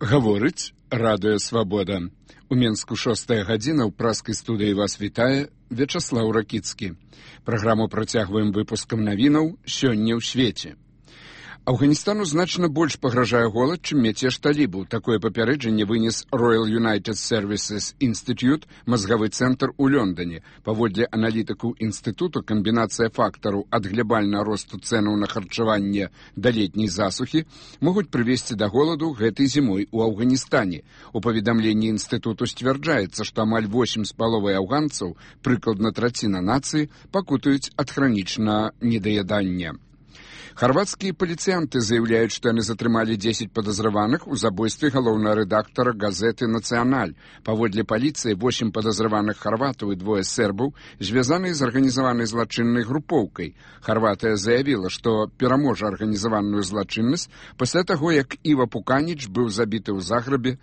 Гаворыць радыё «Свабода». У Менску 6 гадзіна, ў праскай студыі вас вітае Вячаслаў Ракіцкі. Праграму працягваем выпускам навінаў «Сёння ў свеце». Афганістану значна больш пагражае голад, чым мяцеж талібаў. Такое папярэджанне вынес Royal United Services Institute, мазгавы цэнтр у Лондоне. Паводле аналітыкаў інстытуту, камбінацыя фактараў ад глябальнага росту цэнаў на харчаванне да летняй засухі могуць прывесці да голаду гэтай зімой у Афганістане. У паведамленні інстытуту сцвярджаецца, што амаль 8,5 афганцаў, прыкладна траціна нацыі, пакутаюць ад хранічнага недаядання. Харвацкія паліцыянты заяўляюць, што яны затрымалі 10 падазраваных у забойстве галоўнага рэдактара газеты «Нацыяналь». Паводле паліцыі 8 падазраваных харватаў і 2 сербаў звязаныя з арганізаванай злачыннай групоўкай. Харватыя заявіла, што пераможа арганізаваную злачыннасць пасля таго, як Іва Пуканіч быў забіты ў Загребе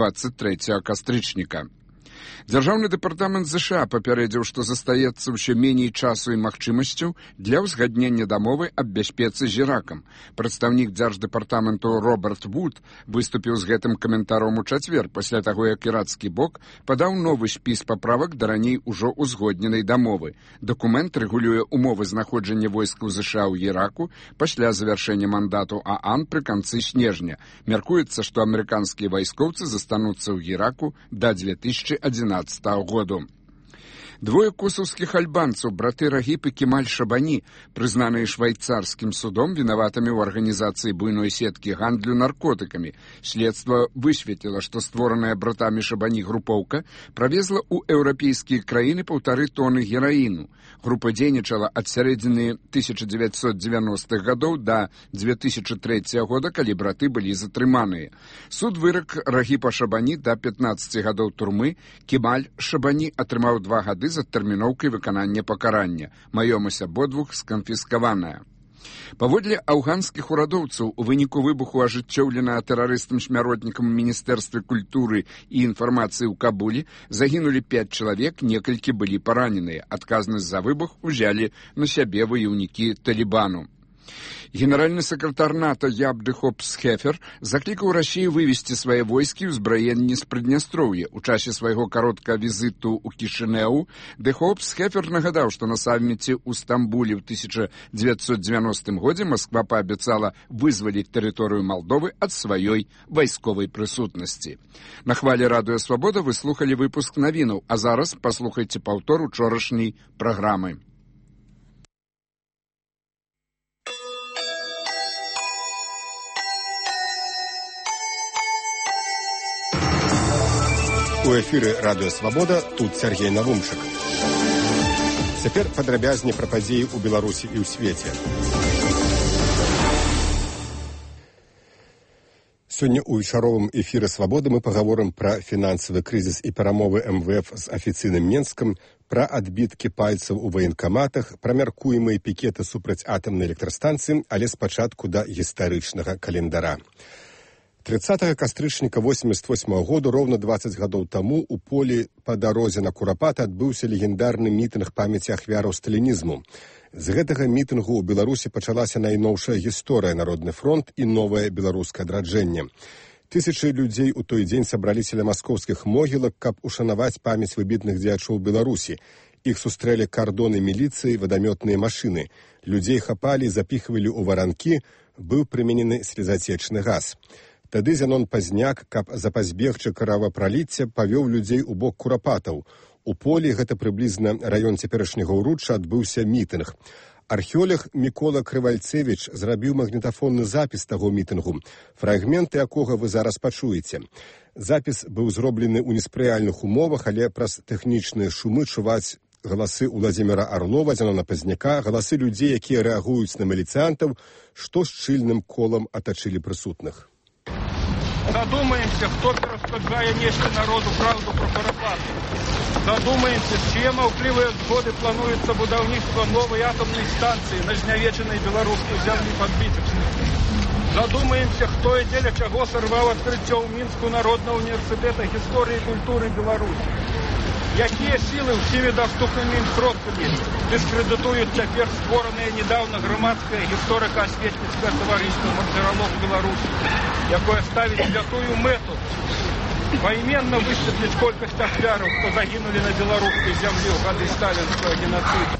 23 кастрычніка. Дзяржаўны дэпартамент ЗША папярэдзіў, што застаецца ўсё меней часу і магчымасцяў для ўзгаднення дамовы аб бяспецы з Іракам. Прадстаўнік дзярждэпартаменту Роберт Вуд выступіў з гэтым каментаром у чацвер, пасля таго, як ірацкі бок падаў новы спіс паправак да раней ужо ўзгодненай дамовы. Дакумент рэгулюе умовы знаходжання войскаў ЗША ў Іраку пасля завяршэння мандату ААН пры канцы снежня. Мяркуецца, што амерыканскія вайскоўцы застануцца ў Іраку да 2011 году. Двое косаўскіх альбанцаў, браты Рагіп і Кемаль Шабані, прызнаныя швайцарскім судом вінаватымі ў арганізацыі буйной сеткі гандлю наркотыкамі. Следства высветліла, што створаная братамі Шабані групоўка правезла ў еўрапейскія краіны 1,5 тоны гераіну. Група дзейнічала ад сярэдзіны 1990-х гадоў да 2003 года, калі браты былі затрыманыя. Суд вырак Рагіпа Шабані да 15 гадоў турмы, Кемаль Шабані атрымаў 2 гады з адтэрміноўкай выканання пакарання. Маёмасць абодвух сканфіскаваная. Паводле афганскіх урадоўцаў, у выніку выбуху ажыццёўленага тэрарыстам смяротнікам у Міністэрстве культуры і інфармацыі ў Кабулі загінулі 5 чалавек, некалькі былі параненыя. Адказнасць за выбух узялі на сябе ваяўнікі Талібану. Генеральны сакратар НАТО Яб де Хопс-Хефер заклікаў Расію вывесці свае войскі ў узбраенні з Прыднястроўя. У часе свайго кароткага візіту ў Кішынеў де Хопс-Хефер нагадаў, што на саміце ў Стамбуле ў 1990 годзе Масква паабяцала вызваліць тэрыторыю Малдовы ад сваёй вайсковай прысутнасці. На хвалі радыё «Свабода» вы слухалі выпуск навінаў, а зараз паслухайце паўтор учорашняй праграмы. У эфіры радыё «Свабода», тут Сергей Навумчык. Цяпер падрабязней пра падзеі ў Беларусі і ў свеце. Сёння ў вечаровым эфіры «Свабоды» мы пагаворым пра фінансавы крызіс і перамовы МВФ з афіцыйным Менскам, пра адбіткі пальцаў у ваенкаматах, пра мяркуемыя пікеты супраць атамнай электрастанцыі, але спачатку да гістарычнага календара. 30 кастрычніка 88 году, роўна 20 гадоў таму, у полі па дарозе на Курапата адбыўся легендарны мітынг памяці ахвяраў сталінізму. З гэтага мітынгу ў Беларусі пачалася найноўшая гісторыя «Народны фронт» і новае беларускае адраджэнне. Тысячы людзей у той дзень сабраліся ля маскоўскіх могілак, каб ушанаваць памяць выбітных дзеячоў Беларусі. Іх сустрэлі кардоны міліцыі, вадамётныя машыны. Людзей хапалі, запіхвалі ў варанкі, быў прыменены слезацечны газ. Тады Зянон Пазняк, каб запазбегчы кровапраліцця, павёў людзей у бок Курапатаў. У полі, гэта прыблізна раён цяперашняга ўручча, адбыўся мітынг. Археолог Мікола Крывальцевіч зрабіў магнітафонны запіс таго мітынгу, фрагменты якога вы зараз пачуеце. Запіс быў зроблены ў неспрыяльных умовах, але праз тэхнічныя шумы чуваць галасы Уладзіміра Арлова, Зянона Пазняка, галасы людзей, якія рэагуюць на міліцыянтаў, што шчыльным колам атачылі прысутных. Задумаемся, хто перашкаджае несці народу праўду пра Курапат. Задумаемся, чые маўклівыя згоды плануецца будаўніцтва новай атомнай станцыі на знявечанай беларускай зямлі пад Віцебскай. Задумаемся, хто і дзеля чаго сарваў адкрыццё ў Мінску Народнага універсітэта гісторыі і культуры Беларусі. Якія сілы ўсімі даступнымі ім сродкамі дыскрэдытуюць цяпер створанае недаўна грамадскае гісторыка-асветніцкае таварыства «Марціралог Беларусі», якое ставіць святую мэту поименно высветліць колькасць ахвяраў, хто загінулі на беларускай зямлі ў гады сталінскага геноциду.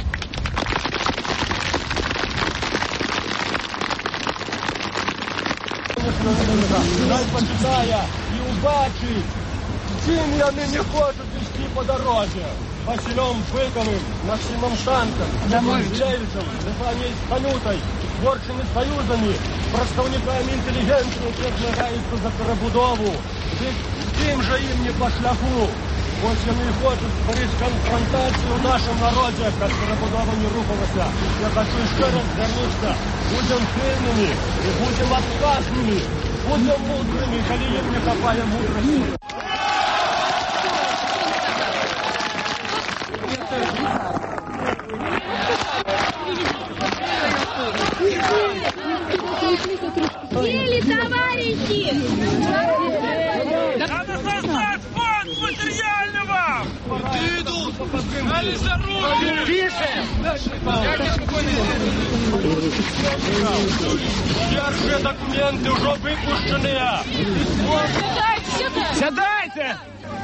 Дай почитая і убачить, чим яны не хочуть ісці по дорозі. Василем Быковым, Максимом Шанком, Левичем, Стефанией Панютой, творчими союзами, представниками інтелігенції, які змагаються за перебудову. Тим же їм не по шляху. Ось вони хочуть створити конфронтацію в нашому народі, як перебудова не рухалася. Я хочу ще раз звернутися. Будемо сильними і будемо відважними. Будемо мудрими, коли їм не хапає мудрості. Сели, товарищи! Надо создать фонд материального! Идут! Дали за руку! Тише! Держи документы, уже выпущенные! Сядайте!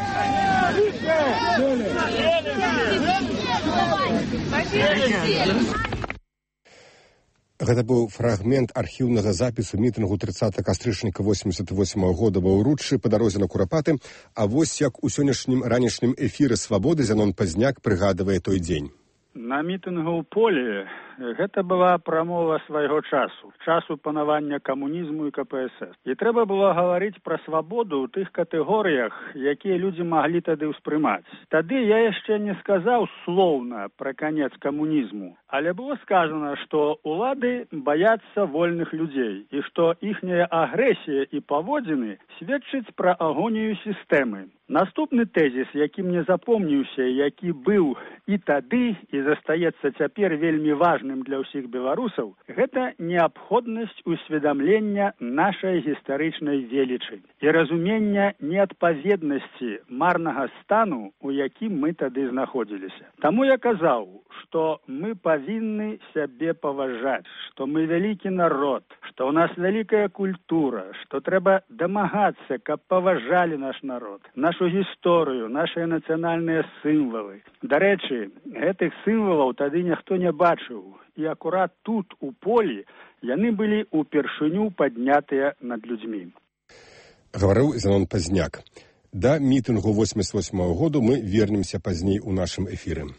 Гэта быў фрагмент архіўнага запісу мітынгу 30 кастрычніка 88 года ва ўруччы па дарозе на Курапаты, а вось як у сённяшнім ранішнім эфіры «Свабоды» Зянон Пазняк прыгадвае той дзень. На мітынгу ў полі гэта была прамова свайго часу панавання камунізму і КПСС. І трэба было гаварыць пра свабоду ў тых катэгорыях, якія людзі маглі тады ўспрымаць. Тады я яшчэ не сказаў слоўна пра канец камунізму, але было сказано, што улады баяцца вольных людзей і што іхняя агрэсія і паводзіны сведчыць пра агонію сістэмы. Наступны тэзіс, які мне запомніўся, які быў і тады, і застаецца цяпер вельмі важным для ўсіх беларусаў, гэта неабходнасць усведамлення нашай гістарычнай велічы і разумення неадпаведнасці марнага стану, у якім мы тады знаходзіліся. Таму я казаў, што мы павінны сябе паважаць, што мы вялікі народ, што ў нас вялікая культура, што трэба дамагацца, каб паважалі наш народ, нашу гісторыю, нашыя нацыянальныя сімвалы. Дарэчы, гэтых сімвалаў тады ніхто не бачыў, і акурат тут, у полі, яны былі ўпершыню паднятыя над людзьмі. Гаварыў Зянон Пазняк. Да мітынгу 88 году мы вернемся пазней у нашым эфіры.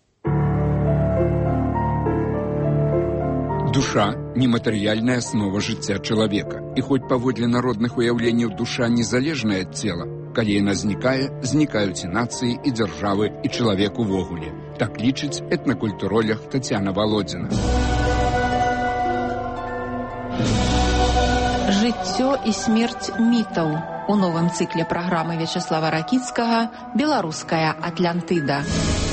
Душа – нематэрыяльная аснова жыцця чалавека. І хоць паводле народных уяўленняў душа незалежная ад цела, калі яна знікае, знікаюць і нацыі, і дзяржавы, і чалавек увогуле. Так лічыць этнакультуролог Тацяна Володзіна. Жыццё і смерць мітаў у новым цыкле праграмы Вячаслава Ракіцкага «Беларуская Атлантыда».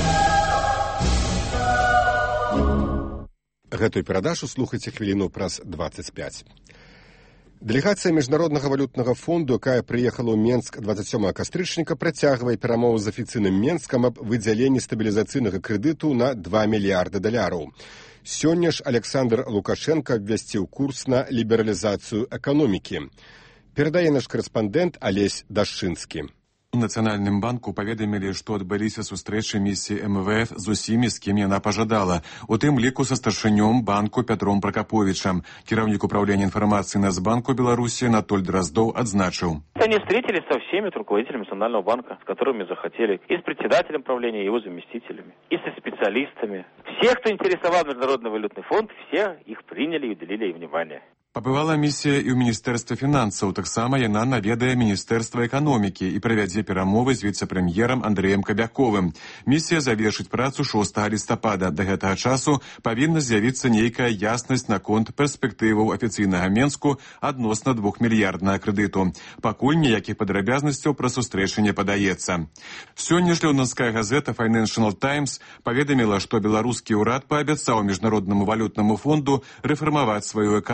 Гэтую перадачу слухайце хвіліну праз 25. Дэлегацыя Міжнароднага валютнага фонду, якая прыехала ў Менск 27 кастрычніка, працягвае перамовы з афіцыйным Менскам аб выдзяленні стабілізацыйнага крэдыту на $2 мільярды. Сёння ж Александр Лукашенко абвясціў курс на лібералізацыю эканомікі. Перадае наш корэспандэнт Алесь Дашчынскі. У Нацыянальным банку паведамілі, што адбыліся сустрэчы місіі МВФ з усімі, з кім яна пажадала, у тым ліку са старшынём банку Пятром Прокоповичем. Кіраўнік управлення інфармацыі Нацбанку Беларуси Анатоль Дроздов адзначыў. Они встретились со всеми руководителями Национального банка, с которыми захотели, и с председателем правления, и его заместителями, и со специалистами. Все, кто интересовал Международный валютный фонд, все их приняли и уделили ей внимание. Пабывала місія і ў Міністэрстве фінансаў, таксама яна наведае Міністэрства эканомікі і правядзе перамовы з віцэ-прэм'ерам Андрэем Кабяковым. Місія завершыць працу 6 лістапада. Да гэтага часу павінна з'явіцца нейкая яснасць наконт перспектываў афіцыйнага Менску адносна 2-мільярднага крэдыту. Пакуль ніякіх падрабязнасцяў пра сустрэчы не падаецца. Сёння ж лондонская газета Financial Times паведаміла, што беларускі ўрад паабяцаў Міжнароднаму валютнаму фонду рэфармаваць сваю эканоміку.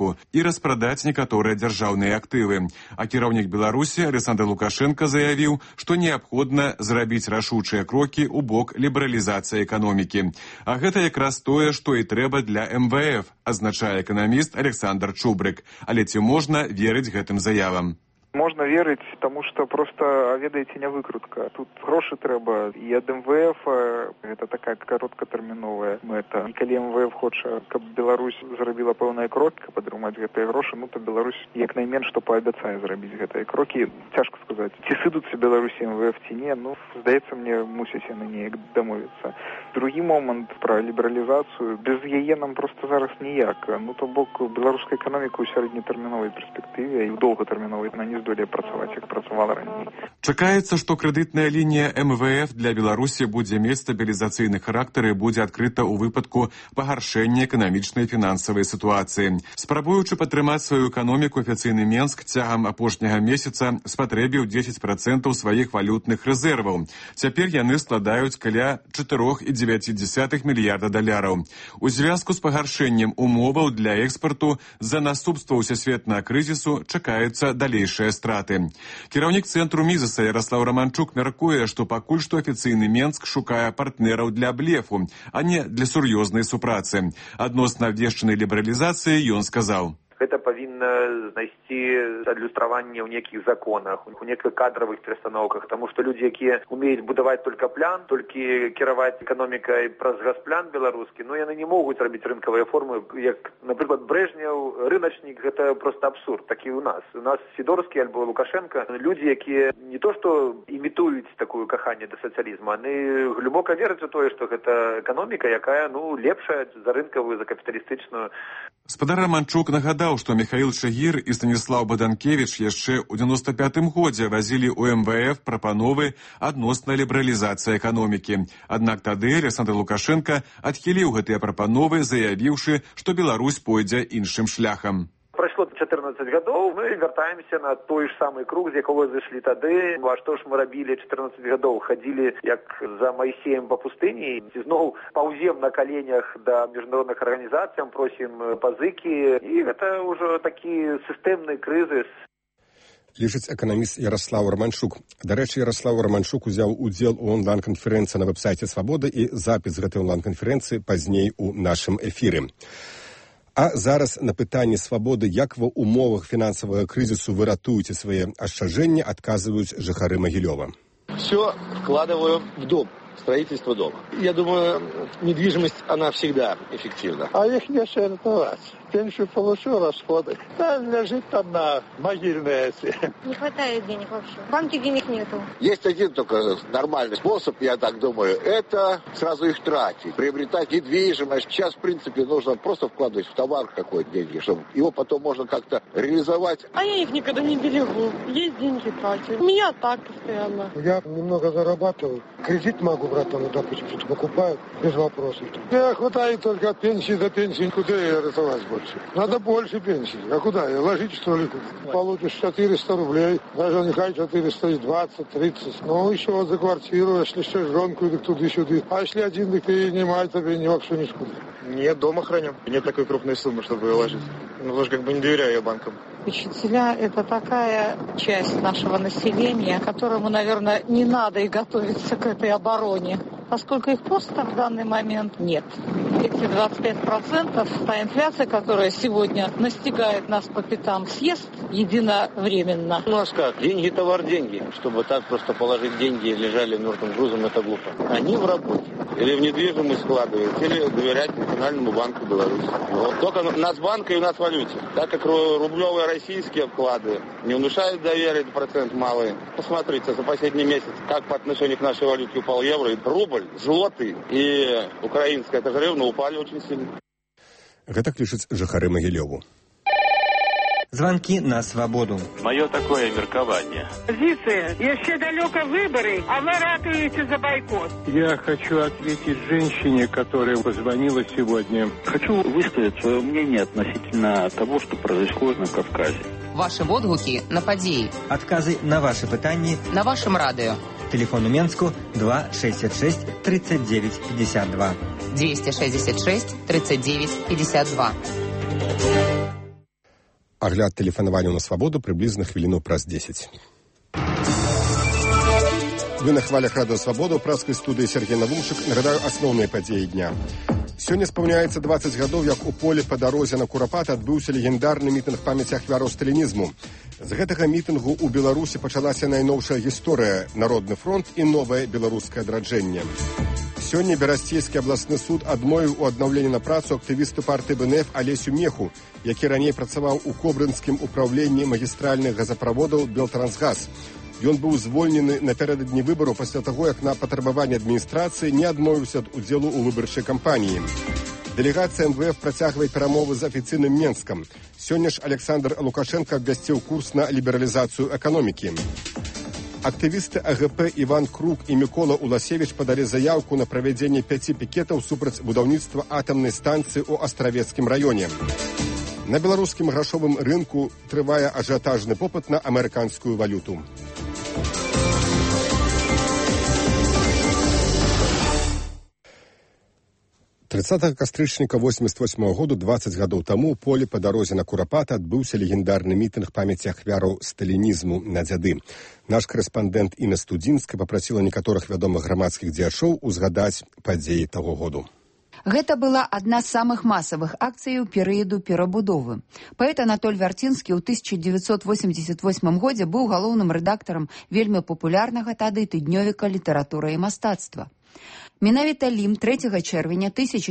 эканоміку і распрадаць некаторыя дзяржаўныя актывы. А кіраўнік Беларусі Александр Лукашенко заявіў, што неабходна зрабіць рашучыя крокі ў бок лібералізацыі эканомікі. А гэта якраз тое, што і трэба для МВФ, азначае эканаміст Александр Чубрык. Але ці можна верыць гэтым заявам? Можна верыць, таму што проста, ведаеце, не выкрутка. Тут грошы трэба і ад МВФ, гэта такая кароткатэрміновая мэта. І калі МВФ хоча, каб Беларусь зрабіла пэўныя крокі, каб атрымаць гэтыя грошы, то Беларусь як найменш што паабяцае зрабіць гэтыя крокі. Цяжка сказаць, ці сыдуцца Беларусі МВФ ці не, здаецца мне, мусяць яны неяк дамовіцца. Другі момант пра лібералізацыю, без яе нам проста зараз ніяк. То бок, беларуская эканоміка ў сярэднетэрміновай перспектыве і ў доўгатэрміновай на не здолее працаваць, як працавала раней. Чакаецца, што крэдытная лінія МВФ для Беларусі будзе мець стабілізацыйны характар і будзе адкрыта ў выпадку пагаршэння эканамічнай і фінансавай сітуацыі. Спрабуючы падтрымаць сваю эканоміку, афіцыйны Менск цягам апошняга месяца спатрэбіў 10% сваіх валютных рэзерваў. Цяпер яны складаюць каля 4,9 мільярда даляраў. У звязку з пагаршэннем умоваў для экспарту з-за наступстваў сусветнага крызісу чакаюцца далейшыя страты. Кіраўнік цэнтру Мізеса Ярослав Романчук мяркуе, што пакуль што афіцыйны Менск шукае партнераў для блефу, а не для сур'ёзнай супрацы. Адносна абвешчанай лібералізацыі ён сказаў: гэта павінна знайсці адлюстраванне ў нейкіх законах, у нейкіх кадравых перастановках, таму што людзі, якія умеюць будаваць толькі план, толькі кіраваць эканомікай праз газплан беларускі, яны не могуць рабіць рынкавыя формы, як, напрыклад, Брэжнеў, рыначнік, гэта проста абсурд, такі у нас. У нас Сідорскі альбо Лукашенко, людзі, якія не то што імітуюць такую каханне да сацыялізму, яны глыбока вераць у тое, што гэта эканоміка, якая, лепшая за рынкавую, за капіталістычную. Спадар Романчук нагадаў, што Міхаіл Чагір і Станіслаў Баданкевіч яшчэ ў 95-м годзе вазілі ў МВФ прапановы адносна лібералізацыі эканомікі. Аднак тады Александр Лукашенко адхіліў гэтыя прапановы, заявіўшы, што Беларусь пойдзе іншым шляхам. Прайшло 14 гадоў, мы вяртаемся на той ж самы круг, з якога зайшлі тады. А што ж мы рабілі 14 гадоў? Хадзілі, як за Майсеем па пустыні, зноў паўзем на каленях да міжнародных арганізацый, просім пазыкі, і гэта ўжо такі сістэмны крызіс. Лічыць эканаміст Ярослав Романчук. Дарэчы, Ярослав Романчук узяў удзел у онлайн-канферэнцыі на вэб-сайце «Свабода» і запіс гэтай онлайн-канферэнцыі пазней у нашым эфіры. А зараз на пытанне «Свабоды», як ва умовах фінансавага крызісу вы ратуеце свае ашчаджэнні, адказваюць жыхары Магілёва. Все вкладываю в дом. Строительство дома. Я думаю, недвижимость, она всегда эффективна. А их нечего ратовать. Пенсию получу, расходы. Там лежит там на могильные эти. Не хватает денег вообще. В банке денег нету. Есть один только нормальный способ, я так думаю, это сразу их тратить. Приобретать недвижимость. Сейчас, в принципе, нужно просто вкладывать в товар какой-то деньги, чтобы его потом можно как-то реализовать. А я их никогда не берегу. Есть деньги тратить. У меня так постоянно. Я немного зарабатываю. Кредит могу брать, допустим, что-то покупаю, без вопросов. Мне хватает только от пенсии до пенсии. Куда я рисовать больше? Надо больше пенсии. А куда? Ложить, что ли? Получишь 400 рублей. Даже нехай 420, 30. Ну, еще вот за квартиру, если что, жонку, так туды-сюды. А если один, так и не тебе ни вообще ни скуда. Нет, дома храним. Нет такой крупной суммы, чтобы ее ложить. Тоже как бы не доверяю я банкам. Учителя – это такая часть нашего населения, которому, наверное, не надо и готовиться к этой обороне, поскольку их просто в данный момент нет. Эти 25%, та инфляция, которая сегодня настигает нас по пятам, съест единовременно. У нас как? Деньги, товар, деньги. Чтобы так просто положить деньги и лежали мертвым грузом, это глупо. Они в работе. Или в недвижимость складывают, или доверять Национальному банку Беларуси. Вот. Только Нацбанка и у нас в валюте. Так как рублевые российские вклады не внушают доверия, процент малый. Посмотрите, за последний месяц, как по отношению к нашей валюте упал евро, и рубль, злотый и украинская, это же гривна, упали очень сильно. Гэта клічуць жыхары Магілёву. Звонки на свободу. Мое такое меркование. Позиция. Еще далеко выборы, а вы ратуете за бойкот. Я хочу ответить женщине, которая позвонила сегодня. Хочу высказать свое мнение относительно того, что происходит на Кавказе. Ваши водгуки на подеи. Отказы на ваши пытания. На вашем радио. Телефон у Менску 266 39 52. 266 39 52. Агляд тэлефанаванняў на свабоду прыблізна хвіліну праз 10. Вы на хвалях радыё «Свабода» ў праскай студыі Сергей Навумчык нагадаю асноўныя падзеі дня. Сёння спаўняецца 20 гадоў, як у полі па дарозе на Курапат адбыўся легендарны мітынг памяці ахвяраў сталінізму. З гэтага мітынгу ў Беларусі пачалася найноўшая гісторыя, Народны фронт і новае беларускае адраджэнне. Сёння Берасцейскі абласны суд адмовіў у аднаўленні на працу актывісту партыі БНФ Алесю Меху, які раней працаваў у Кобрынскім управленні магістральных газаправодаў «Белтрансгаз». Ён быў звольнены напярэдадні выбараў пасля таго, як на патрабаванне адміністрацыі не адмовіўся ад удзелу ў выбарчай кампаніі. Дэлегацыя МВФ працягвае перамовы з афіцыйным Менскам. Сёння ж Александр Лукашенко абвясціў курс на лібералізацыю эканомікі. Актывісты АГП Іван Крук і Мікола Уласевіч падалі заяўку на правядзенне 5 пікетаў супраць будаўніцтва атамнай станцыі ў Астравецкім раёне. На беларускім грашовым рынку трывае ажыятажны попыт на амерыканскую валюту. 30 кастрычніка 88 году, 20 гадоў таму, у полі па дарозе на Курапат адбыўся легендарны мітынг памяці ахвяраў сталінізму на дзяды. Наш корэспандэнт Інна Студзінская папрасіла некаторых вядомых грамадскіх дзеячоў узгадаць падзеі таго году. Гэта была адна з самых масавых акцый у перыяду перабудовы. Паэт Анатоль Вярцінскі ў 1988 годзе быў галоўным рэдактарам вельмі папулярнага тады тыднёвіка «Літаратура і мастацтва». Менавіта Лім 3 чэрвеня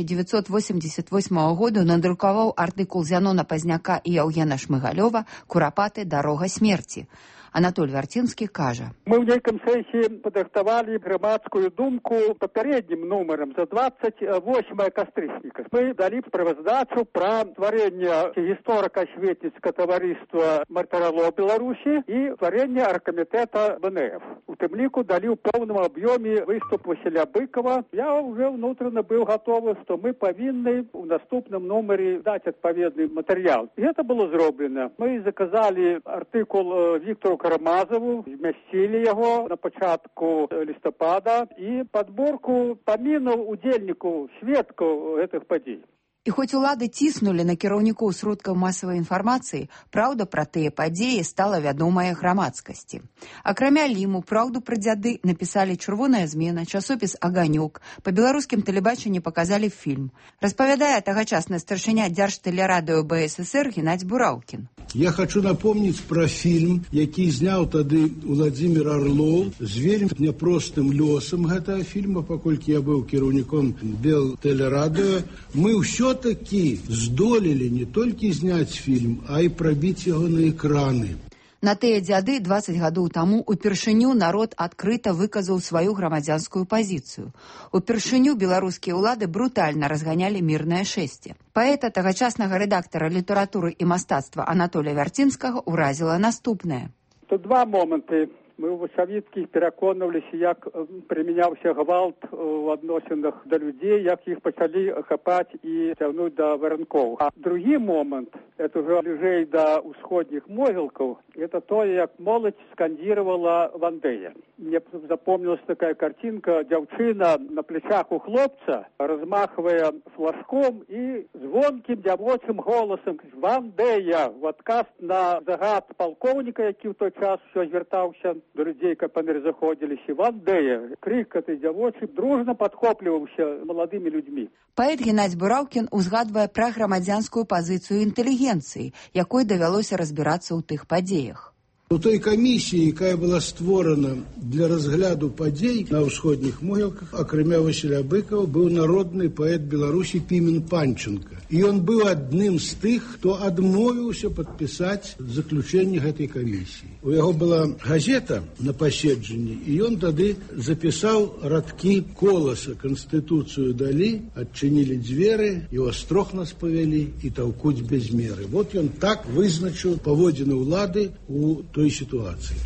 1988 году надрукаваў артыкул Зянона Пазняка і Яўгена Шмыгалёва «Курапаты. Дарога смерці». Анатоль Вярцінскі кажа. Мы ў нейкім сэнсе падрыхтавалі грамадскую думку папярэднім нумарам за 28 кастрычніка. Мы далі справаздачу пра стварэнне гісторыка-асветніцкага таварыства мартыралоў Беларусі і стварэнне аргкамітэта БНФ. У тым ліку далі ў поўным аб'ёме выступ Васіля Быкова. Я ўжо ўнутрана быў гатовы, што мы павінны ў наступным нумары даць адпаведны матэрыял. І гэта было зроблена. Мы заказалі артыкул Віктору Карамазову, змясцілі яго на пачатку лістапада і падборку памінаў удзельнікаў, сведкаў гэтых падзей. І хоць улады ціснулі на кіраўнікоў сродкаў масавай інфармацыі, праўда пра тыя падзеі стала вядомая грамадскасці. Акрамя Ліму, праўду пра дзяды напісалі «Чырвоная змена», часопіс «Аганёк», па беларускім тэлебачанні паказалі фільм. Распавядае тагачасны старшыня Дзяржтэлерадыё БССР Геннадзь Бураўкін. Я хочу напомнить про фильм, які зняў тады Владимир Орлов з вельмі няпростым лёсам гэтага фільма, паколькі я быў кіраўніком Белтэлерадыё. Мы ўсё-таки здолелі не толькі зняць фільм, а і прабіць яго на экраны. На тыя дзяды 20 гадоў таму упершыню народ адкрыта выказаў сваю грамадзянскую пазіцыю. Упершыню беларускія ўлады брутальна разганялі мірнае шэсце. Паэта, тагачаснага рэдактара літаратуры і мастацтва Анатоля Вярцінскага ўразіла наступнае. Тут два моманты. Мы ў Васавіцкіх пераконваліся, як прымяняўся гвалт у адносінах да людзей, як іх пачалі хапаць і цягнуць да варанкоў. А другі момант, это ўжо бліжэй да ўсходніх могілкаў, это тое, як моладзь скандзіравала Вандея. Мне запомнилась такая картинка, дзяўчына на плечах у хлопца, размахивая флажком і звонкім дзявочым голасам «Вандея!» в адказ на загад палкоўніка, які ў той час усё звяртаўся до людзей, каб памер заходзіліся. «Вандея!» Крик гэтай дзявочы дружна падхопліваўся маладымі людзьмі. Паэт Геннадзь Бураўкін узгадвае пра грамадзянскую пазіцыю інтэлігенцыі, якой давялося разбірацца ў тых падзеях. У той камісіі, якая была створана для разгляду падзей на ўсходніх могілках, акрамя Васіля Быкова, быў народны паэт Беларусі Пімен Панченко. І ён быў адным з тых, хто адмовіўся падпісаць заключэнне гэтай камісіі. У яго была газета на паседжанні, і ён тады запісаў радкі Коласа «Канстытуцыю далі, адчынілі дзверы, і ў астрог нас павялі, і таўкуць без меры». Вот ён так вызначыў паводзіны ўлады у той ситуации.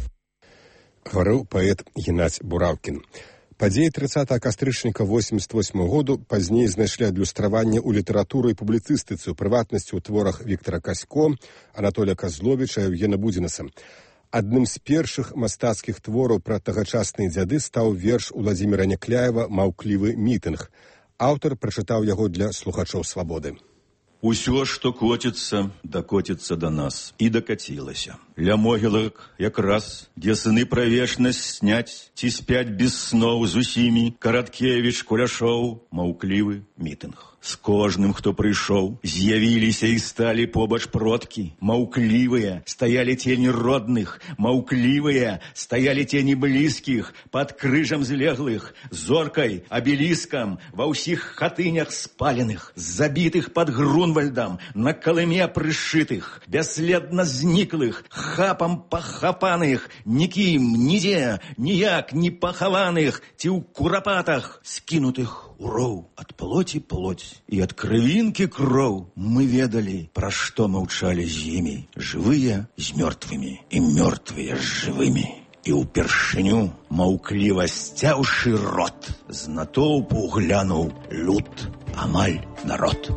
Гаварыў паэт Геннадзь Бураўкін. Падзеі 30 кастрычніка 88 году пазней знайшлі адлюстраванне ў літаратуры і публіцыстыцы, у прыватнасці ў творах Віктара Касько, Анатолія Казловіча і Евгена Будзінаса. Адным з першых мастацкіх твораў пра тагачасныя дзяды стаў верш Уладзіміра Някляева «Маўклівы мітынг». Аўтар прачытаў яго для слухачоў «Свабоды». Усё, што коціцца, дакоціцца да нас. І дакацілася. Ля могілак якраз, дзе сыны пра вечнасць сняць, ці спяць без сноў з усімі, Караткевіч, Куляшоў, маўклівы мітынг. З кожным, хто прыйшоў, з'явіліся і сталі побач продкі. Маўклівыя стаялі тені родных, маўклівыя стаялі тені блізкіх, пад крыжам злеглых, зоркай, абеліскам, ва ўсіх хатынях спаленых, забітых пад Грунвальдам, на калыме прышытых, бясследна зніклых, хапам пахапаных, нікім, нідзе, ніяк не пахаваных, ці ў курапатах, скінутых у роў ад плоці плоть і ад крывінкі кроў. Мы ведалі, пра што маўчалі з імі, жывыя з мёртвымі і мёртвыя з жывымі. І ўпершыню, маўкліва сцяўшы рот, з натоўпу глянуў люд, амаль народ.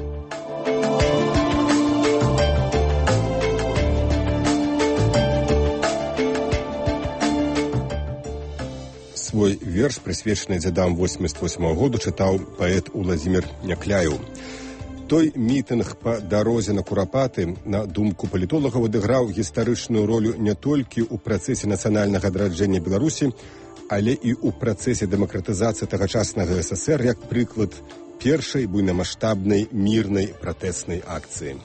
Свой верш, прысвечаны дзядам 88-го году, чытаў паэт Уладзімір Някляеў. Той мітынг па дарозе на Курапаты, на думку палітолагаў, адыграў гістарычную ролю не толькі ў працэсе нацыянальнага адраджэння Беларусі, але і ў працэсе дэмакратызацыі тагачаснага СССР як прыклад першай буйнамаштабнай мірнай пратэснай акцыі.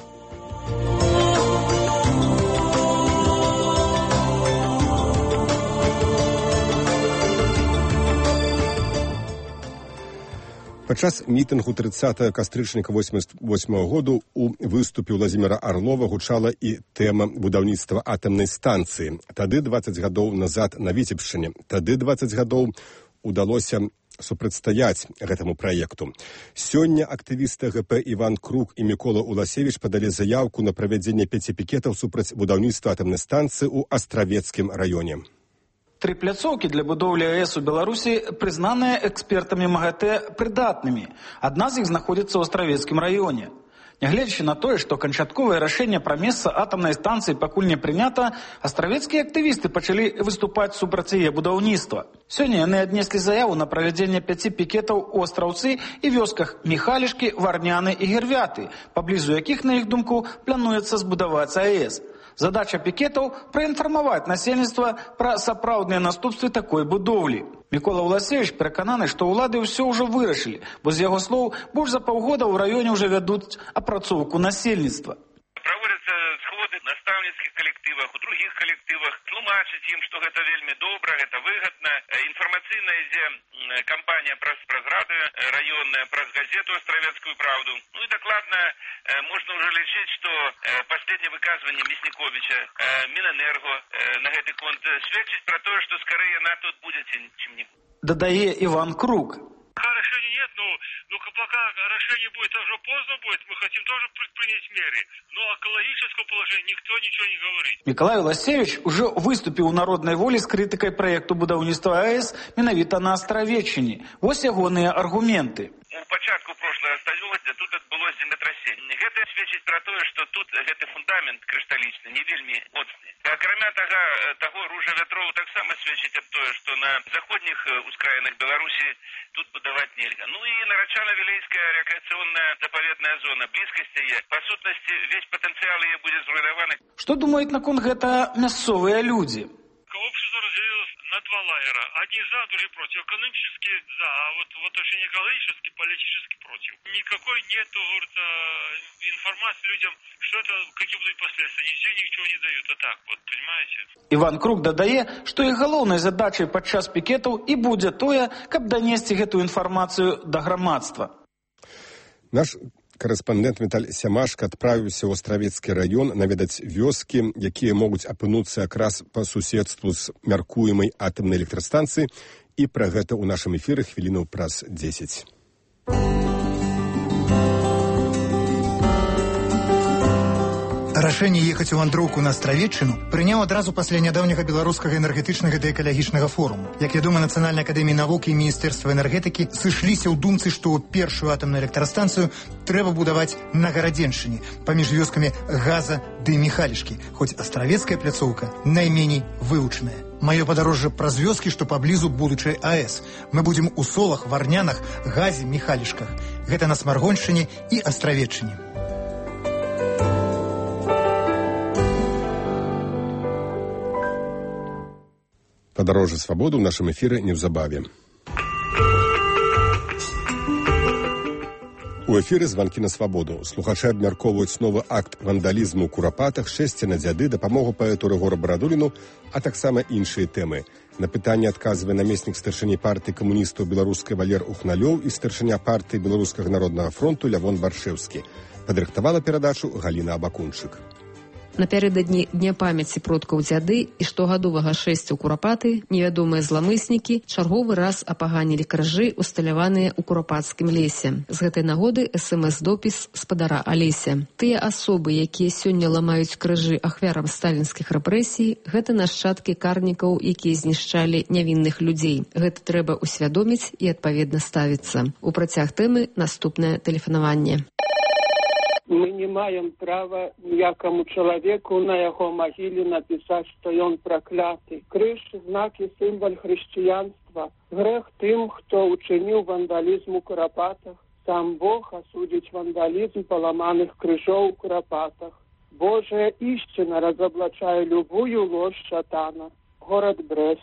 Падчас мітынгу 30 кастрычніка 88 году у выступе Уладзіміра Арлова гучала і тэма будаўніцтва атамнай станцыі. Тады 20 гадоў назад на Віцебшчыне. Тады 20 гадоў удалося супрацьстаяць гэтаму праекту. Сёння актывісты ГП Іван Крук і Мікола Уласевіч падалі заяўку на правядзенне 5 пікетаў супраць будаўніцтва атамнай станцыі ў Астравецкім раёне. 3 пляцоўкі для будоўлі АЭС у Беларусі прызнаныя экспертамі МАГАТЭ прыдатнымі. Адна з іх знаходзіцца ў Астравецкім раёне. Нягледзячы на тое, што канчатковае рашэнне пра месца атамнай станцыі пакуль не прынята, астравецкія актывісты пачалі выступаць супраць яе будаўніцтва. Сёння яны аднеслі заяву на правядзенне 5 пікетаў у Астраўцы і вёсках Міхалішкі, Варняны і Гервяты, паблізу якіх, на іх думку, плануецца збудаваць АЭС. Задача пікетаў – праінфармаваць насельніцтва пра сапраўдныя наступствы такой будоўлі. Мікола Уласевіч перакананы, што ўлады ўсё ўжо вырашылі, бо з яго слоў больш за паўгода ў раёне ўжо вядуць апрацоўку насельніцтва. Праводзяцца сходы в настаўніцкіх калектывах, у другіх калектывах, тлумачыць ім, што гэта вельмі добра, гэта выгадна. Інфармацыйна ідзе кампанія праз радыё раённая, праз газету «Астравецкую правду». Ну и докладно можно уже лічыць, што последнее выказванне Мясніковіча Мінэнерго на гэты конт сведчыць пра тое, што скорее яна тут будзе, чым не. Дадае Иван Круг. Решения нет, но пока решение будет, уже поздно будет, мы хотим тоже принять меры. Но о экологическом положении никто ничего не говорит. Миколай Уласевич уже выступил у народной воли с критикой проекту будаўніцтва АЭС менавіта на Астравеччыне. Вось ягоныя аргументы. У пачатку прошлого стагоддзя тут адбылося землетрасенне. Гэта сведчыць пра тое, што тут гэты фундамент крышталічны не вельмі моцны. Акрамя таго ружа вятроў таксама сведчыць аб тое, што на заходніх ускраінах Беларусі тут будаваць нельга. Ну і Нарачана-Вілейская рекреационная заповедная зона, блізкасць яе, па сутнасці весь патэнцыял яе будзе зруйнаваны. Што думаюць наконт гэта мясцовыя людзі? Общество разделилось на 2 лагеря. Одни за, другие против. Экономически за, а вот в отношении экологически, политически против. Никакой нету, говорится, информации людям, что это, какие будут последствия. Ничего ничего не дают. А так, вот, понимаете? Іван Крук дадае, што іх галоўнай задачай падчас пікетаў і будзе тое, каб данесці гэтую інфармацыю да грамадства. Наш карэспандэнт Віталь Сямашка адправіўся ў Астравецкі раён наведаць вёскі, якія могуць апынуцца якраз па суседству з мяркуемай атамнай электрастанцыі, і пра гэта ў нашым эфіры хвілінаў праз 10. Рашэнне ехаць у вандроўку на Астравеччыну прыняў адразу пасля нядаўняга беларускага энергетычнага ды экалагічнага форуму. Як вядома, Нацыянальная акадэмія навук і Міністэрства энергетыкі сышліся ў думцы, што першую атамную электрастанцыю трэба будаваць на Гарадзеншчыне, паміж вёскамі Газа ды Міхалішкі, хоць астравецкая пляцоўка найменей вывучаная. Маё падарожжа праз вёскі, што паблізу будучай АЭС. Мы будзем у Солах, Варнянах, Газе, Міхалішках. Гэта на Смаргоншчыне і Астравеччыне. Падарожжа свабоды ў нашым эфіры неўзабаве. У эфіры званкі на свабоду. Слухачы абмяркоўваюць новы акт вандалізму ў Курапатах, шэсце на дзяды, дапамогу паэту Рыгору Барадуліну, а таксама іншыя тэмы. На пытанне адказвае намеснік старшыні партыі камуністаў беларускай Валер Ухналёў і старшыня партыі Беларускага народнага фронту Лявон Баршэўскі. Падрыхтавала перадачу Галіна Абакунчык. Напярэдадні Дня памяці продкаў дзяды і штогадовага шэсця ў Курапаты невядомыя зламыснікі чарговы раз апаганілі крыжы, усталяваныя ў курапацкім лесе. З гэтай нагоды СМС-допіс спадара Алеся. Тыя асобы, якія сёння ламаюць крыжы ахвярам сталінскіх рэпрэсій, гэта нашчадкі карнікаў, якія знішчалі нявінных людзей. Гэта трэба усвядоміць і адпаведна ставіцца. У працяг тэмы наступнае тэлефанаванне. Мы не маем права ніякаму чалавеку на яго магіле напісаць, што ён пракляты. Крыж – знак і сімвал хрысціянства. Грэх тым, хто учыніў вандалізм у Курапатах. Сам Бог асудзіць вандалізм паламаных крыжоў у Курапатах. Божая ісціна разаблачае любую ложь шатана. Горад Брэст.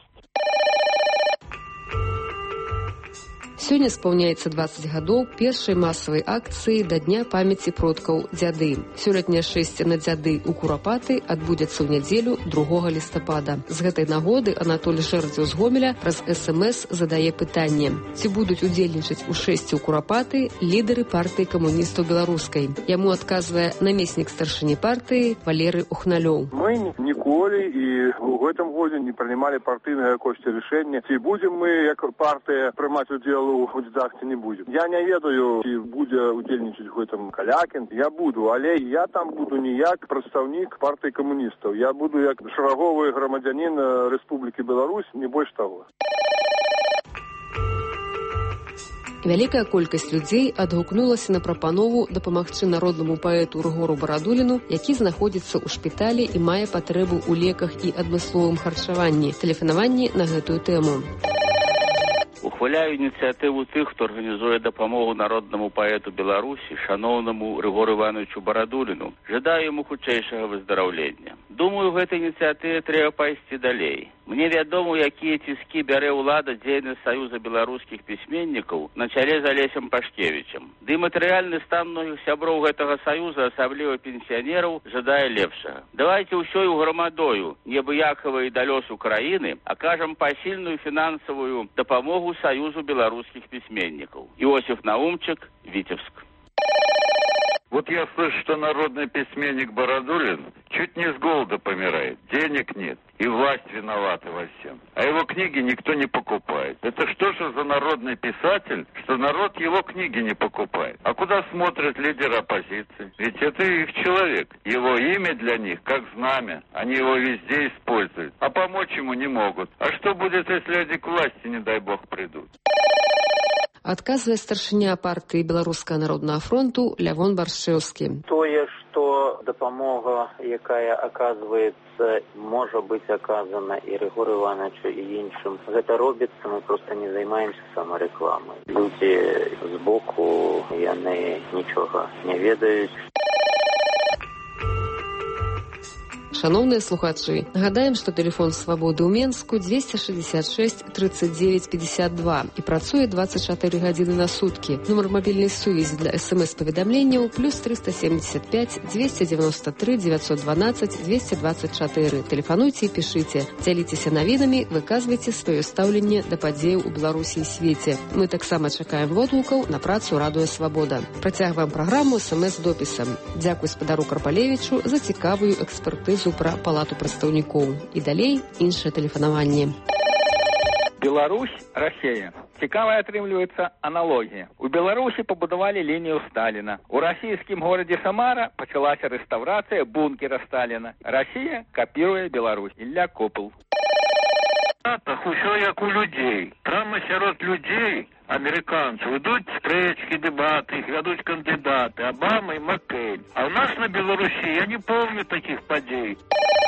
Сёння спаўняецца 20 гадоў першай масавай акцыі да Дня памяці продкаў дзяды. Сёлетняе шэсце на дзяды ў Курапаты адбудзецца ў нядзелю 2 лістапада. З гэтай нагоды Анатоль Жэрдзеў з Гомеля праз СМС задае пытанне. Ці будуць удзельнічаць у шэсці ў Курапаты лідары партыі камуністаў беларускай? Яму адказвае намеснік старшыні партыі Валерый Ухналёў. Мы ніколі і ў гэтым годзе не прынимали партыйнае якосці рашэння. Ці будзем мы, як партыя, прымаць удзел у дзядах, ці не будзем. Я не ведаю, ці будзе удзельнічаць у гэтым Калякін. Я буду, але я там буду не як прадстаўнік партыі камуністаў. Я буду як шараговы грамадзянін Рэспублікі Беларусь, не больш таго. Вялікая колькасць людзей адгукнулася на прапанову дапамагчы народнаму паэту Рыгору Барадуліну, які знаходзіцца ў шпіталі і мае патрэбу ў леках і адмысловым харчаванні. Тэлефанаванні на гэтую тэму. Ухваляю ініцыятыву тых, хто арганізуе дапамогу народнаму паэту Беларусі, шаноўнаму Рыгору Івановичу Барадуліну. Жадаю яму хутчэйшага выздараўлення. Думаю, гэтай ініцыятыве трэба пайсці далей. Мне вядома, якія ціскі бярэ ўлада дзейнасць Саюза беларускіх пісьменнікаў на чале з Алесем Пашкевічам. Ды матэрыяльны стан многіх сяброў гэтага саюза, асабліва пенсіянераў, жадае лепшага. Давайце ўсёй грамадою, неабыякавай да лёсу краіны, акажам пасільную фінансавую дапамогу Саюзу беларускіх письменников. Иосиф Наумчик, Витебск. Вот я слышу, что народный письменник Барадулин чуть не с голода помирает. Денег нет. И власть виновата во всем. А его книги никто не покупает. Это что же за народный писатель, что народ его книги не покупает? А куда смотрят лидеры оппозиции? Ведь это их человек. Его имя для них как знамя. Они его везде используют. А помочь ему не могут. А что будет, если люди к власти, не дай бог, придут? Адказвае старшыня партыі Беларускага народнага фронту Лявон Баршэўскі. Тое, што дапамога, якая аказваецца, можа быць аказана і Рыгору Івановичу, і іншым. Гэта робіцца, мы проста не займаемся самарэкламай. Людзі збоку, яны нічога не ведаюць. Шановныя слухачы, нагадаем, што тэлефон свабоды ў Менску 266 39 52 і працуе 24 гадзіны на суткі. Нумар мабільнай сувязі для СМС-паведамленняў плюс 375 293 912 224. Тэлефануйце і пішыце. Дзяліцеся навінамі, выказвайце сваё стаўленне да падзеяў у Беларусі і свеце. Мы таксама чакаем водгукаў на працу Радыё Свабода. Працягваем праграму СМС-допісам. Дзякуй спадару Карпалевічу за цікавую экспертызу пра палату прадстаўнікоў. І далей іншае тэлефанаванне. Беларусь, Россия. Цікавая атрымліваецца аналогія. У Беларусі пабудавалі лінію Сталіна. У расійскім горадзе Самара пачалася рэстаўрацыя бункера Сталіна. Россия капіруе Беларусь. Ілля Копыл. Так усё як у людзей. Прямо сярод людзей, амерыканцаў, ідуць спрэчкі, дэбаты, іх вядуць кандыдаты, Обама і Маккейн. А ў нас на Беларусі я не помню такіх падзей.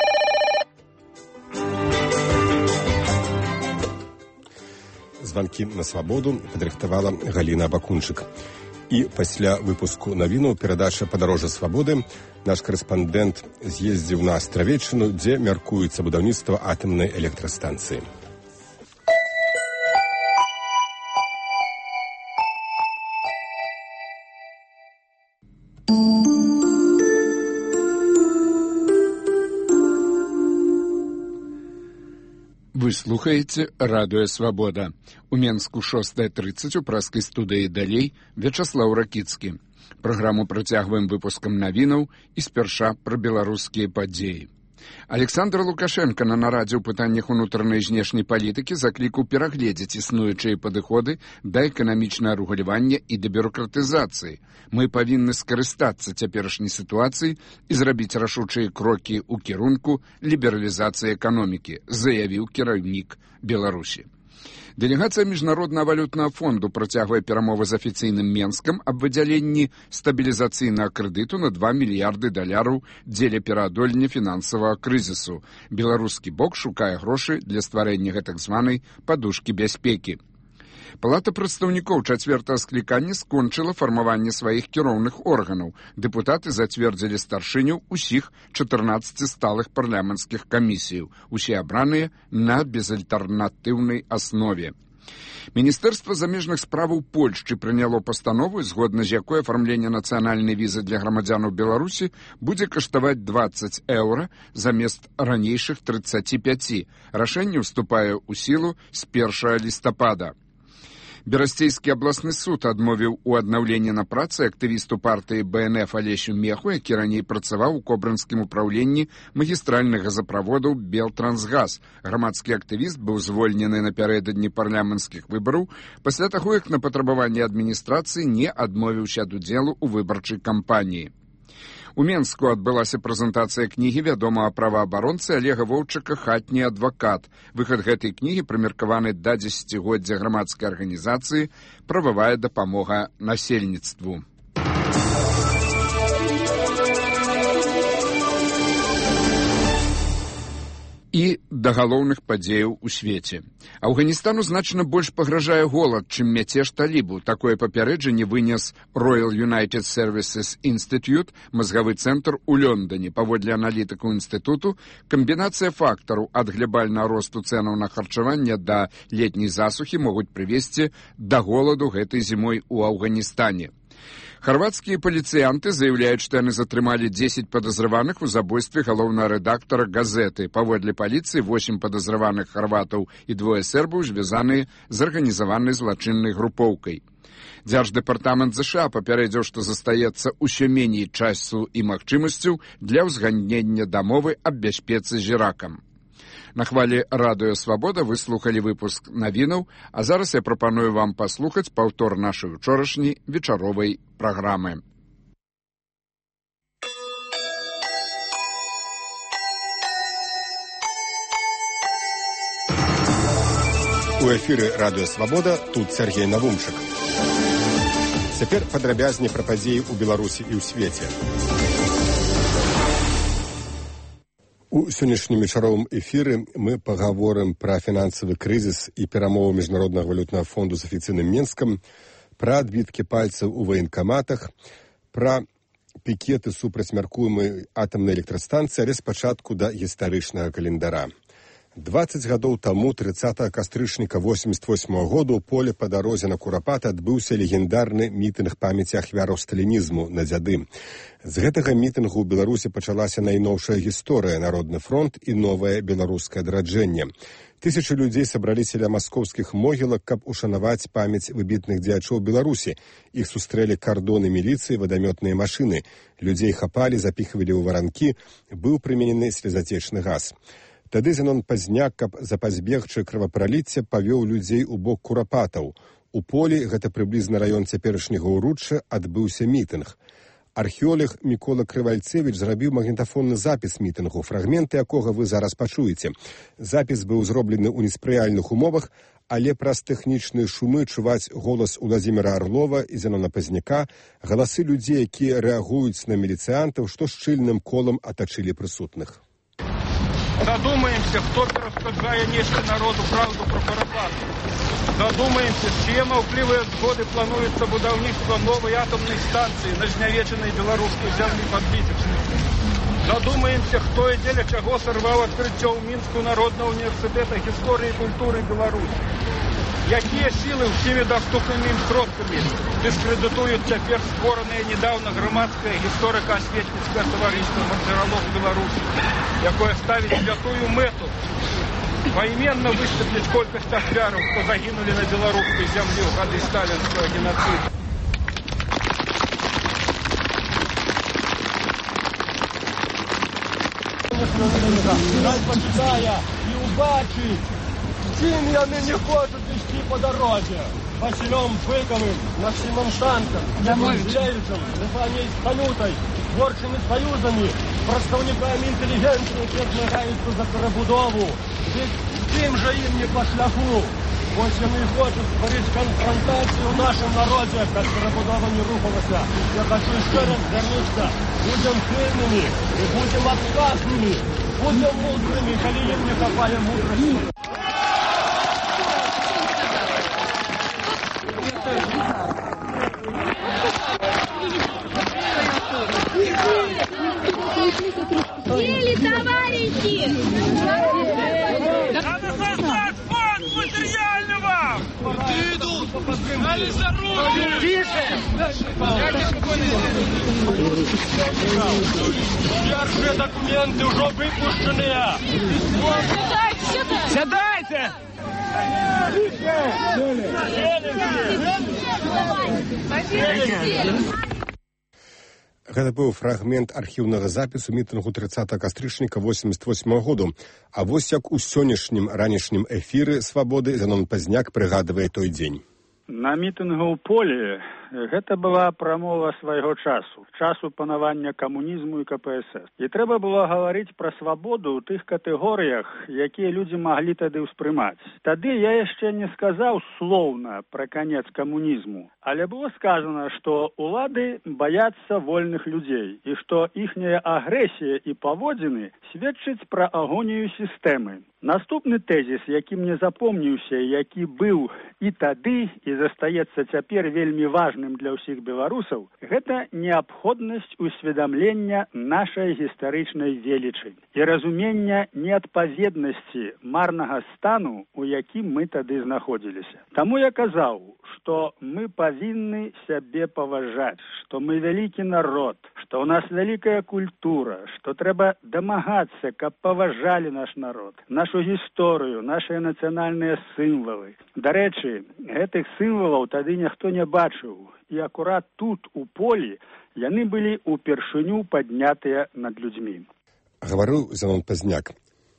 Званкі на свабоду падрыхтавала Галіна Бакунчык. І пасля выпуску навінаў перадача «Падарожжа свабоды» наш корэспандэнт з'ездзіў на Астравеччыну, дзе мяркуецца будаўніцтва атамнай электрастанцыі. Вы слухаеце радыё «Свабода». У Менску 6:30 у праскай студыі «Далей» Вячаслаў Ракіцкі. Праграму працягваем выпускам навінаў і спярша пра беларускія падзеі. Александр Лукашенко на нарадзе ў пытаннях унутранай і знешняй палітыкі заклікаў перагледзець існуючыя падыходы да эканамічнага рэгулявання і да бюрократызацыі. Мы павінны скарыстацца цяперашняй сітуацыяй і зрабіць рашучыя крокі ў кірунку лібералізацыі эканомікі, заявіў кіраўнік Беларусі. Дэлегацыя Міжнароднага валютнага фонду працягвае перамовы з афіцыйным Менскам аб выдзяленні стабілізацыйнага крэдыту на $2 мільярды дзеля пераадолення фінансавага крызісу. Беларускі бок шукае грошы для стварэння гэтак званай падушкі бяспекі. Палата прадстаўнікоў 4-го склікання скончыла фармаванне сваіх кіроўных органаў. Дэпутаты зацвердзілі старшыню ўсіх 14 сталых парламенцкіх камісіяў, усе абраныя на безальтэрнатыўнай аснове. Міністэрства замежных справаў Польшчы прыняло пастанову, згодна з якой афармленне нацыянальнай візы для грамадзянаў Беларусі будзе каштаваць €20 замест ранейшых 35. Рашэнне ўступае ў сілу з 1 лістапада. Берасцейскі абласны суд адмовіў у аднаўленні на працы актывісту партыі БНФ Алесю Меху, які раней працаваў у кобрынскім управленні магістральных газаправодаў Белтрансгаз. Грамадскі актывіст быў звольнены напярэдадні парламенцкіх выбараў пасля таго, як на патрабаванне адміністрацыі не адмовіўся ад удзелу ў выбарчай кампаніі. У Менску адбылася прэзентацыя кнігі вядомага праваабаронцы Олега Воўчыка «Хатні адвакат». Выхад гэтай кнігі прымеркаваны да 10-годдзя грамадскай арганізацыі «Прававая дапамога насельніцтву». І да галоўных падзеяў у свеце. Афганістану значна больш пагражае голад, чым мяцеж талібу. Такое папярэджанне вынес Royal United Services Institute, мазгавы цэнтр у Лондоне. Паводле аналітыкаў інстытуту, камбінацыя фактараў ад глябальнага росту цэнаў на харчаванне да летняй засухі могуць прывесці да голаду гэтай зімой у Афганістане. Харватскія паліцыянты заяўляюць, што яны затрымалі 10 падазраваных у забойстве галоўнага рэдактара газеты. Паводле паліцыі 8 падазраваных харватаў і 2 сербаў звязаныя з арганізаванай злачыннай групоўкай. Дзярждэпартамент ЗША папярэдзіў, што застаецца ўсё меней часу і магчымасцяў для ўзгаднення дамовы аб бяспецы з Іракам. На хвалі радыё «Свабода» вы слухалі выпуск навінаў, а зараз я прапаную вам паслухаць паўтор нашай учорашняй вечаровай праграмы. У эфіры радыё «Свабода» тут Сергей Навумчык. Цяпер падрабязней пра падзеі ў Беларусі і ў свеце. У сённяшнім вечаровым эфіры мы пагаворым пра фінансавы крызіс і перамовы Міжнароднага валютнага фонду з афіцыйным Менскам, пра адбіткі пальцаў у ваенкаматах, пра пікеты супраць мяркуемай атамнай электрастанцыі, але спачатку да гістарычнага календара. 20 гадоў таму, 30 кастрычніка 88 году, у поле па дарозе на Курапат адбыўся легендарны мітынг памяці ахвяраў сталінізму на дзяды. З гэтага мітынгу ў Беларусі пачалася найноўшая гісторыя, народны фронт і новае беларускае адраджэнне. Тысячы людзей сабраліся ля маскоўскіх могілак, каб ушанаваць памяць выбітных дзеячоў Беларусі. Іх сустрэлі кардоны міліцыі, вадамётныя машыны. Людзей хапалі, запіхвалі ў варанкі, быў прыменены слезатечны газ. Тады Зенон Пазняк, каб запазбегчы крывапраліцця, павёў людзей у бок курапатаў. У полі, гэта прыблізна раён цяперашняга ўручча, адбыўся мітынг. Археолог Мікола Крывальцевіч зрабіў магнітафонны запіс мітынгу, фрагменты якога вы зараз пачуеце. Запіс быў зроблены ў неспрыяльных умовах, але праз тэхнічныя шумы чуваць голас Уладзіміра Арлова і Зенона Пазняка, галасы людзей, якія рэагуюць на міліцыянтаў, што шчыльным колам атачылі прысутных. Задумаемся, кто перешкоджає нести народу правду про Карабах. Задумаемся, з чиє маўклівыя згоды плануецца будаўніцтва новой атомной станции на жнявечанай беларускай зямлі пад Віцебскай. Задумаемся, хто і дзеля чаго сарваў адкрыццё ў Мінску Народного універсітэта гісторыі і культуры Беларусі. Якія сілы ўсімі даступнымі ім сродкамі дыскрэдытуюць цяпер створанае недавно грамадскае гісторыка-асветніцкае таварыства «Марціралог Беларусі», якое ставіць святую мэту поименно высчытліць колькасць ахвяраў, што загінулі на беларускай зямлі ў гады сталінскага геноцида. Хай пачытае і ўбачыць, чым яны не хочуць ісці па дарозе. Васілём Быковым, Максимом Шанком, Левичем, Стефанией Сталютой, творчими союзами, представниками интеллигенции, які змагаються за перебудову. Тим же їм не по шляху. Ось вони хочуть створити конфронтацію в нашому народі, як перебудова не рухалася. Я хочу ще раз звернутися. Будемо сильними і будемо відказними. Будемо мудрими, коли їм не хапає мудрості. Сели, товарищи! Надо создать фонд материального! Идут! Дали за руки! Тише! Держи документы, уже выпущенные! Сядайте! Гэта быў фрагмент архіўнага запісу мітынгу 30 кастрычніка 88 году. А вось як у сённяшнім ранішнім эфіры «Свабоды» Зенон Пазняк прыгадвае той дзень. На мітынгу ў полі гэта была прамова свайго часу панавання камунізму і КПСС. І трэба было гаварыць пра свабоду ў тых катэгорыях, якія людзі маглі тады ўспрымаць. Тады я яшчэ не сказаў слоўна пра канец камунізму, але было сказано, што улады баяцца вольных людзей і што іхняя агрэсія і паводзіны сведчыць пра агонію сістэмы. Наступны тэзіс, які мне запомніўся, які быў і тады, і застаецца цяпер вельмі важным для ўсіх беларусаў, гэта неабходнасць усведамлення нашай гістарычнай велічы і разумення неадпаведнасці марнага стану, у якім мы тады знаходзіліся. Таму я казаў, што мы павінны сябе паважаць, што мы вялікі народ, што ў нас вялікая культура, што трэба дамагацца, каб паважалі наш народ, нашу гісторыю, нашыя нацыянальныя сімвалы. Дарэчы, гэтых сімвалаў тады ніхто не бачыў, і акурат тут, у полі, яны былі ўпершыню паднятыя над людзьмі. Гаварыў Зенон Пазняк.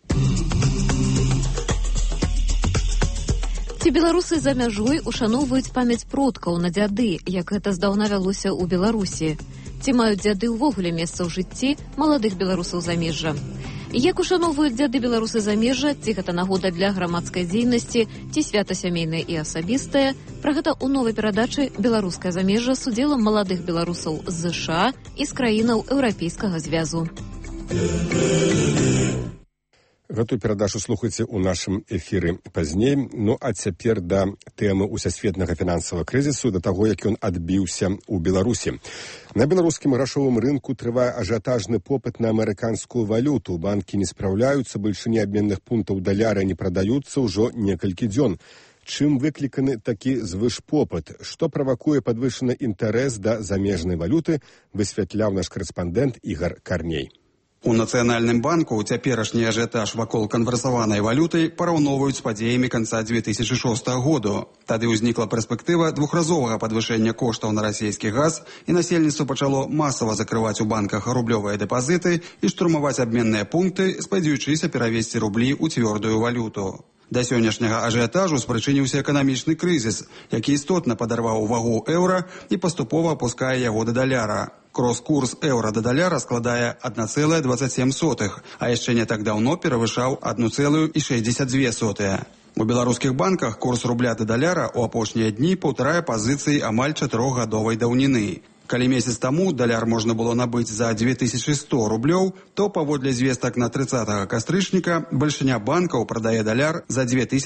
Ці беларусы за мяжой ушаноўваюць памяць продкаў на дзяды, як гэта здаўна вялося ў Беларусі? Ці маюць дзяды ўвогуле месца ў жыцці маладых беларусаў замежжа? Як ушаноўваюць дзяды беларусы замежжа, ці гэта нагода для грамадскай дзейнасці, ці свята сямейнае і асабістае? Пра гэта ў новай перадачы «Беларускае замежжа» з удзелам маладых беларусаў з ЗША і з краінаў Еўрапейскага звязу. Гэтую перадачу слухайце ў нашым эфіры пазней. Ну а цяпер да тэмы усесветнага фінансавага крызісу, да таго, як ён адбіўся ў Беларусі. На беларускім грашовым рынку трывае ажыятажны попыт на амерыканскую валюту. Банкі не спраўляюцца, бальшыні абменных пунктаў даляра не прадаюцца ўжо некалькі дзён. Чым выкліканы такі звышпопыт? Што правакуе падвышаны інтарэс да замежнай валюты, высвятляў наш карэспандэнт Ігар Карней. У Нацыянальным банку цяперашні ажыятаж вакол канверсаванай валюты параўноўваюць з падзеямі канца 2006 году. Тады ўзнікла перспектыва двухразовага падвышэння коштаў на расійскі газ, і насельніцтва пачало масава закрываць у банках рублёвыя дэпазіты і штурмаваць абменныя пункты, спадзяючыся перавесці рублі ў цвёрдую валюту. Да сённяшняга ажыятажу спрычыніўся эканамічны крызіс, які істотна падарваў вагу еўра і паступова апускае яго да даляра. Крос-курс еўра да даляра складае 1,27, а яшчэ не так даўно перавышаў 1,62. У беларускіх банках курс рубля да даляра ў апошнія дні паўтарае пазіцыі амаль 4-гадовай даўніны. Калі месяц таму даляр можна было набыць за 2100 рублёў, то паводле звестак на 30 кастрычніка бальшыня банкаў прадае даляр за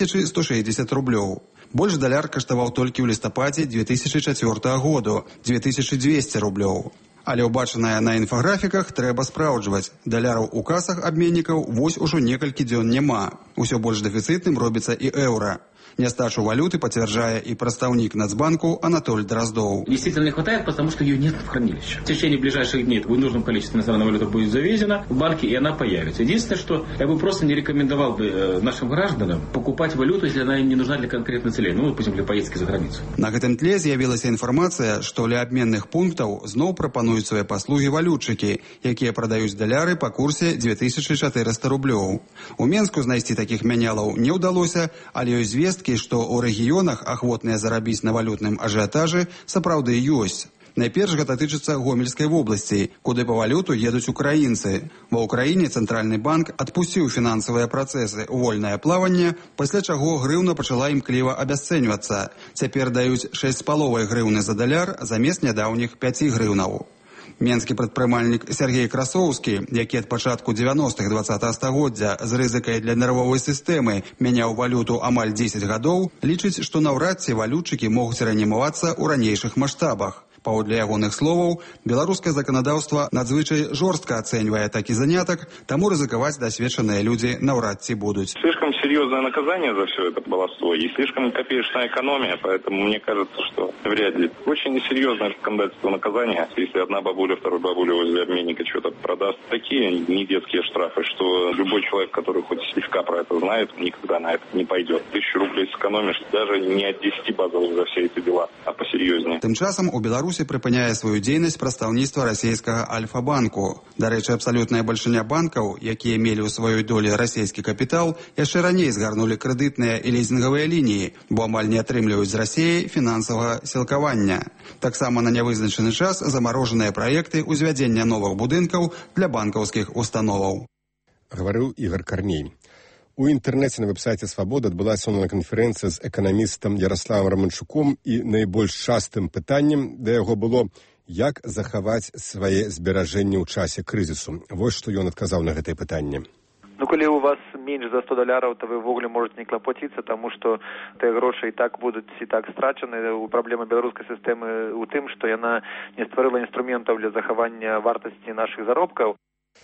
2160 рублёў. Больш даляр каштаваў толькі ў лістападзе 2004 году – 2200 рублёў. Але ўбачанае на інфаграфіках трэба спраўджваць. Даляраў у касах абменнікаў вось ужо некалькі дзён няма. Усё больш дэфіцытным робіцца і еўра. Нестачу валюты подтверждая и представник Нацбанку Анатолий Дроздов. Действительно не хватает, потому что ее нет в хранилище. В течение ближайших дней в нужном количестве иностранной валюты будет завезена в банки, и она появится. Единственное, что я бы просто не рекомендовал бы нашим гражданам покупать валюту, если она им не нужна для конкретной цели. Ну, допустим, для поездки за границу. На гэтым тле з'явілася інфармацыя, што ля абменных пунктаў зноў прапануюць свае паслугі валютчыкі, якія прадаюць даляры па курсе 2400 рублёў. У Менску знайсці такіх мянялаў не ўдалося, але ёсць звесткі, што ў рэгіёнах ахвотныя зарабіць на валютным ажыятажы сапраўды ёсць. Найперш гэта тычыцца Гомельскай вобласці, куды па валюту едуць украінцы. Ва ўкраіне Цэнтральны банк адпусціў фінансавыя працэсы ў вольнае плаванне, пасля чаго грыўна пачала імкліва абясцэньвацца. Цяпер даюць 6,5 грыўны за даляр замест нядаўніх 5 грыўнаў. Менскі прадпрымальнік Сергей Красоўскі, які ад пачатку 90-х 20-го стагоддзя з рызыкай для нервовай сістэмы мяняў валюту амаль 10 гадоў, лічыць, што наўрад ці валютчыкі могуць рэанімавацца ў ранейшых маштабах. Паводле ягоных словаў, беларускае заканадаўства надзвычай жорстка ацэньвае такі занятак, таму рызыкаваць дасведчаныя людзі наўрад ці будуць. Слишком серьезное наказание за все это баловство и слишком копеечная экономия, поэтому мне кажется, что вряд ли. Очень несерьезное законодательство наказания, если одна бабуля, второй бабуля возле обменника что-то продаст. Такие не детские штрафы, что любой человек, который хоть слегка про это знает, никогда на это не пойдет. 1000 рублей сэкономишь даже не от 10 базовых за все эти дела, а посерьезнее. Тым часам у Беларусі прыпыняе сваю дзейнасць прадстаўніцтва расійскага Альфа-банку. Дарэчы, абсалютная бальшыня банкаў, якія мелі ў сваёй долі расійскі капітал, яшчэ раней згарнулі крэдытныя і лізінгавыя лініі, бо амаль не атрымліваюць з Расіі фінансавага сілкавання. Таксама на нявызначаны час замарожаныя праекты ўзвядзення новых будынкаў для банкаўскіх установаў. Гаварыў Ігор Карней. У інтэрнэце на вэб-сайце «Свабода» адбылася онлайн-канферэнцыя з эканамістам Ярославам Романчуком, і найбольш частым пытаннем да яго было, як захаваць свае зберажэнні ў часе крызісу. Вось што ён адказаў на гэтае пытанне. Ну, калі у вас менш за 100 доляраў, то вы ввогуле можете не клапоціцца, таму што тыя грошы і так будуць і так страчаны. Праблема беларускай сістэмы ў тым, што яна не стварыла інструментаў для захавання вартасці нашых заробкаў.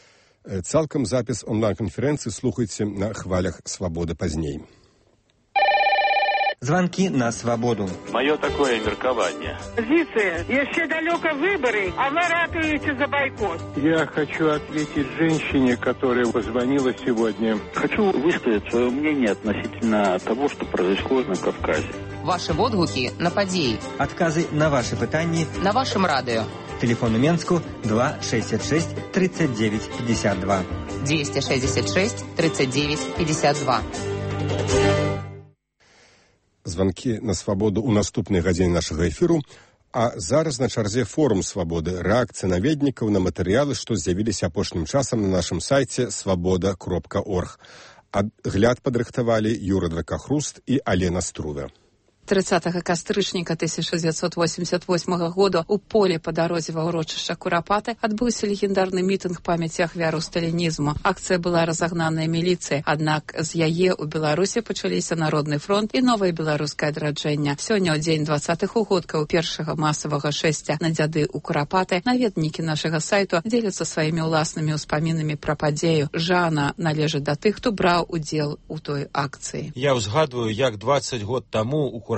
Цалкам запіс онлайн-канферэнцыі слухайце на хвалях «Свабоды» пазней. Звонки на свободу. Мое такое меркование. Позиция. Еще далеко выборы, а вы ратуете за бойкот. Я хочу ответить женщине, которая позвонила сегодня. Хочу высказать свое мнение относительно того, что происходит на Кавказе. Ваши водгуки на події. Отказы на ваши питання. На вашем радио. Телефон у Менску 266 39 52. 266 39 52. Звонки на свабоду ў наступнай гадзіне нашага эфіру, а зараз на чарзе форум свабоды, рэакцыя наведнікаў на матэрыялы, што з'явіліся апошнім часам на нашым сайце свабода.орг. Агляд падрыхтавалі Юра Дракахруст і Алена Струве. 30 кастрычніка 1988 года у поле па дарозе ва ўрочышча Курапаты адбыўся легендарны мітынг памяці ахвяраў сталінізму. Акцыя была разагнаная міліцыяй, аднак з яе ў Беларусі пачаліся Народны фронт і новае беларускае адраджэнне. Сёння ў дзень 20-х угодкаў першага масавага шэсця на дзяды ў Курапаты наведнікі нашага сайту дзеляцца сваімі ўласнымі ўспамінамі пра падзею. Жанна належыць да тых, хто браў удзел у той акцыі. Я ўзгадваю, як 20 год таму у Курапаты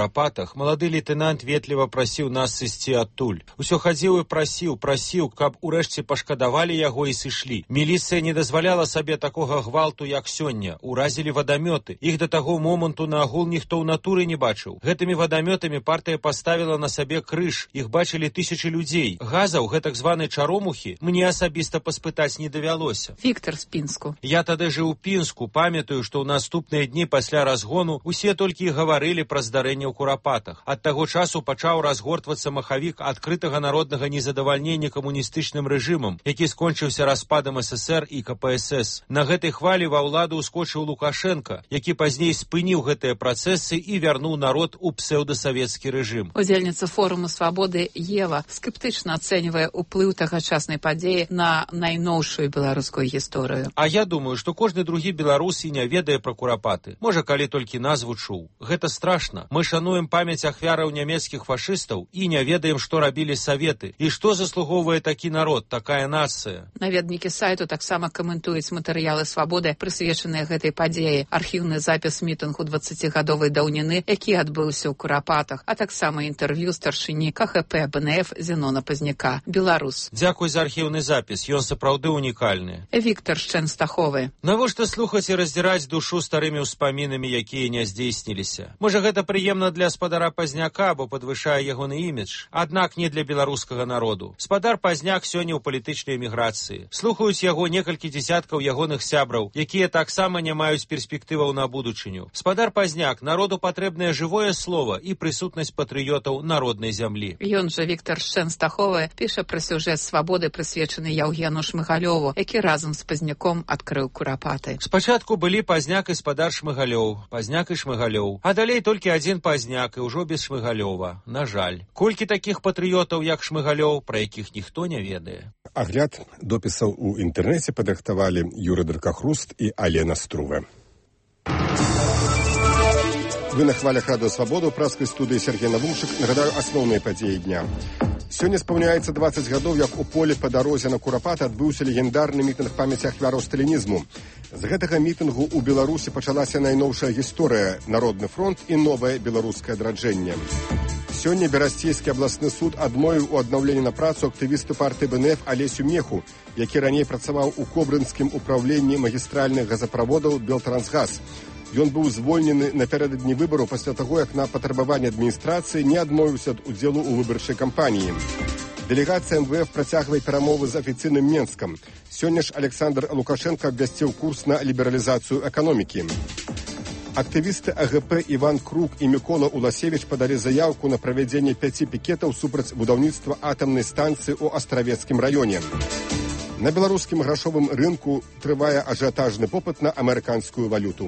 Курапатах, малады лейтенант ветліва прасіў нас сысці адтуль. Усё хадзіў і прасіў, каб урэшце пашкадавалі яго і сышлі. Міліцыя не дазваляла сабе такога гвалту, як сёння. Уразілі вадамёты. Іх да таго моманту наогул ніхто ў натуры не бачыў. Гэтымі вадамётамі партыя паставіла на сабе крыж. Іх бачылі тысячы людзей. Газаў, гэтак званай чаромухі, мне асабіста паспытаць не давялося. Віктор з Пінску. Я тады жыў у Пінску, памятаю, што ў наступныя дні пасля разгону усе толькі і гаварылі пра здарэнне ў Курапатах. Ад таго часу пачаў разгортвацца махавік адкрытага народнага незадавальнення камуністычным рэжымам, які скончыўся распадам СССР і КПСС. На гэтай хвалі ва ўладу ўскочыў Лукашенко, які пазней спыніў гэтыя працэсы і вярнуў народ у псеўдасавецкі рэжым. Удзельніца форуму свабоды Ева скептычна ацэньвае ўплыў тагачаснай падзеі на найноўшую беларускую гісторыю. А я думаю, што кожны другі беларус і не ведае пра Курапаты. Можа, калі толькі назву чуў. Гэта страшна. Мы шануем памяць ахвяраў нямецкіх фашыстаў і не ведаем, што рабілі саветы. І што заслугоўвае такі народ, такая нацыя. Наведнікі сайту таксама каментуюць матэрыялы свабоды, прысвечаныя гэтай падзеі. Архіўны запіс мітынгу 20-гадовай даўніны, які адбыўся ў Курапатах, а таксама інтэрв'ю старшыні КХП БНФ Зенона Пазняка. Беларус. Дзякуй за архіўны запіс. Ён сапраўды унікальны. Віктор з Чэнстаховы. Навошта слухаць і раздзіраць душу старымі ўспамінамі, якія не здзейсніліся? Можа, гэта прыемна для спадара Пазняка, бо падвышае ягоны імідж, аднак не для беларускага народу. Спадар Пазняк сёння ў палітычнай эміграцыі. Слухаюць яго некалькі дзесяткаў ягоных сябраў, якія таксама не маюць перспектываў на будучыню. Спадар Пазняк, народу патрэбнае жывое слова і прысутнасць патрыётаў народнай зямлі. Ён жа Віктор з Чэнстаховы піша пра сюжэт свабоды, прысвечаны Яўгену Шмыгалёву, які разам з Пазняком адкрыў Курапаты. Спачатку былі Пазняк і спадар Шмыгалёў, Пазняк і Шмыгалёў, а далей толькі адзін Пазняк і ўжо без Шмыгалёва. На жаль. Колькі такіх патрыётаў, як Шмыгалёў, пра якіх ніхто не ведае. Агляд допісаў у інтэрнэце падрыхтавалі Юры Даркахруст і Алена Струве. Вы на хвалях Радыё Свабода, ў праскай студыі Сергей Навумчык. Нагадаю асноўныя падзеі дня. Сёння спаўняецца 20 гадоў, як у полі па дарозе на Курапаты адбыўся легендарны мітынг памяці ахвяраў сталінізму. З гэтага мітынгу ў Беларусі пачалася найноўшая гісторыя, Народны фронт і новае беларускае адраджэнне. Сёння Берасцейскі абласны суд адмовіў у аднаўленні на працу актывісту партыі БНФ Алесю Меху, які раней працаваў у Кобрынскім управленні магістральных газаправодаў Белтрансгаз. Ён быў звольнены напярэдадні выбараў пасля таго, як на патрабаванне адміністрацыі не адмовіўся ад удзелу ў выбарчай кампаніі. Дэлегацыя МВФ працягвае перамовы з афіцыйным Менскам. Сёння ж Александр Лукашенко абвясціў курс на лібералізацыю эканомікі. Актывісты АГП Іван Крук і Мікола Уласевіч падалі заяўку на правядзенне 5 пікетаў супраць будаўніцтва атамнай станцыі ў Астравецкім раёне. На беларускім грашовым рынку трывае ажыятажны попыт на амерыканскую валюту.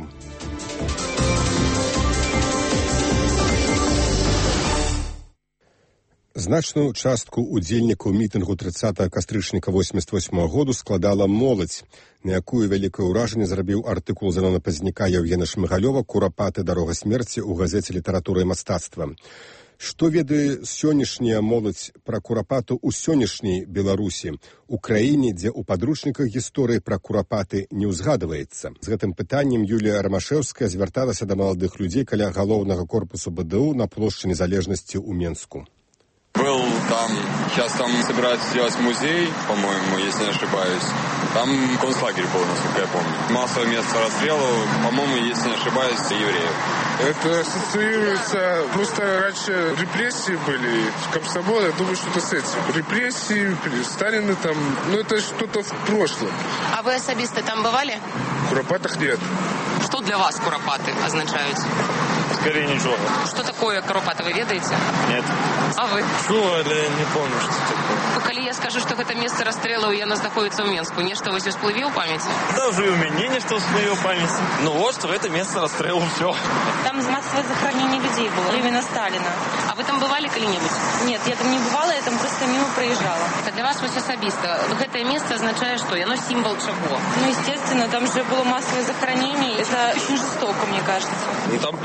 Значную частку удзельнікаў мітынгу 30 кастрычніка 88 году складала моладзь, на якую вялікае ўражанне зрабіў артыкул Зенона Пазняка Яўгена Шмыгалёва «Курапаты. Дарога смерці» ў газеце «Літаратура і мастацтва». Што ведае сённяшняя моладзь пра Курапату ў сённяшняй Беларусі, у краіне, дзе ў падручніках гісторыі пра Курапаты не ўзгадваецца? З гэтым пытаннем Юлія Рамашэўская звярталася да маладых людзей каля галоўнага корпусу БДУ на плошчы Незалежнасці ў Менску. Был там, сейчас там собираются сделать музей, по-моему, если не ошибаюсь. Там концлагерь был, насколько я помню. Массовое место расстрела, по-моему, если не ошибаюсь, евреев. Это ассоциируется, просто раньше репрессии были, комсомол, я думаю, что-то с этим. Репрессии, Сталины там, ну это что-то в прошлом. А вы особисто там бывали? В Куропатах нет. Что для вас Куропаты означают? Скорее ничего. Что такое Куропаты, вы ведаете? Нет. А вы? Чула, але не помню, что такое. Калі я скажу, што гэта месца расстрэлаў, яно знаходіцца ў Менску, нешта вось усплыве ў памяці? Даже и у меня нечто всплыве в памяти. Ну вот, что это место расстрела, все. Там массовое захоронение людей было, именно Сталина. А вы там бывали калі-небудь? Нет, я там не бывала, я там просто мимо проезжала. Так для вас вось асабіста, гэтае месца означае што? Яно сімвол чаго? Ну, естественно, там же было массовое захоронение, это очень жестоко, мне кажется. Ну там парк такой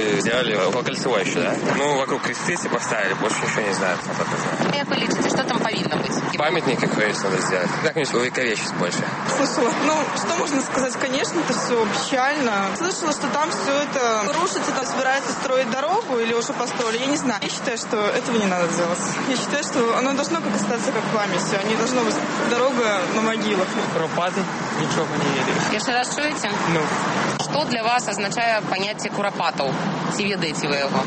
строй сделали около Кольцевой еще, да? Ну, вокруг кресты поставили, больше ничего не знаю. Как вы лечите, что там повинно быть? Памятники, конечно, надо сделать. Как-нибудь увековечить больше. Слышала. Ну, что можно сказать? Конечно, это все печально. Слышала, что там все это рушится, там собирается строить дорогу или уже построили. Я не знаю. Я считаю, что этого не надо делать. Я считаю, что оно должно как остаться как память. А не должно быть дорога на могилах. Куропаты ничего не верю. Перший раз чуете? Ну. Что для вас означает понятие куропатов? Ці ведаете вы его?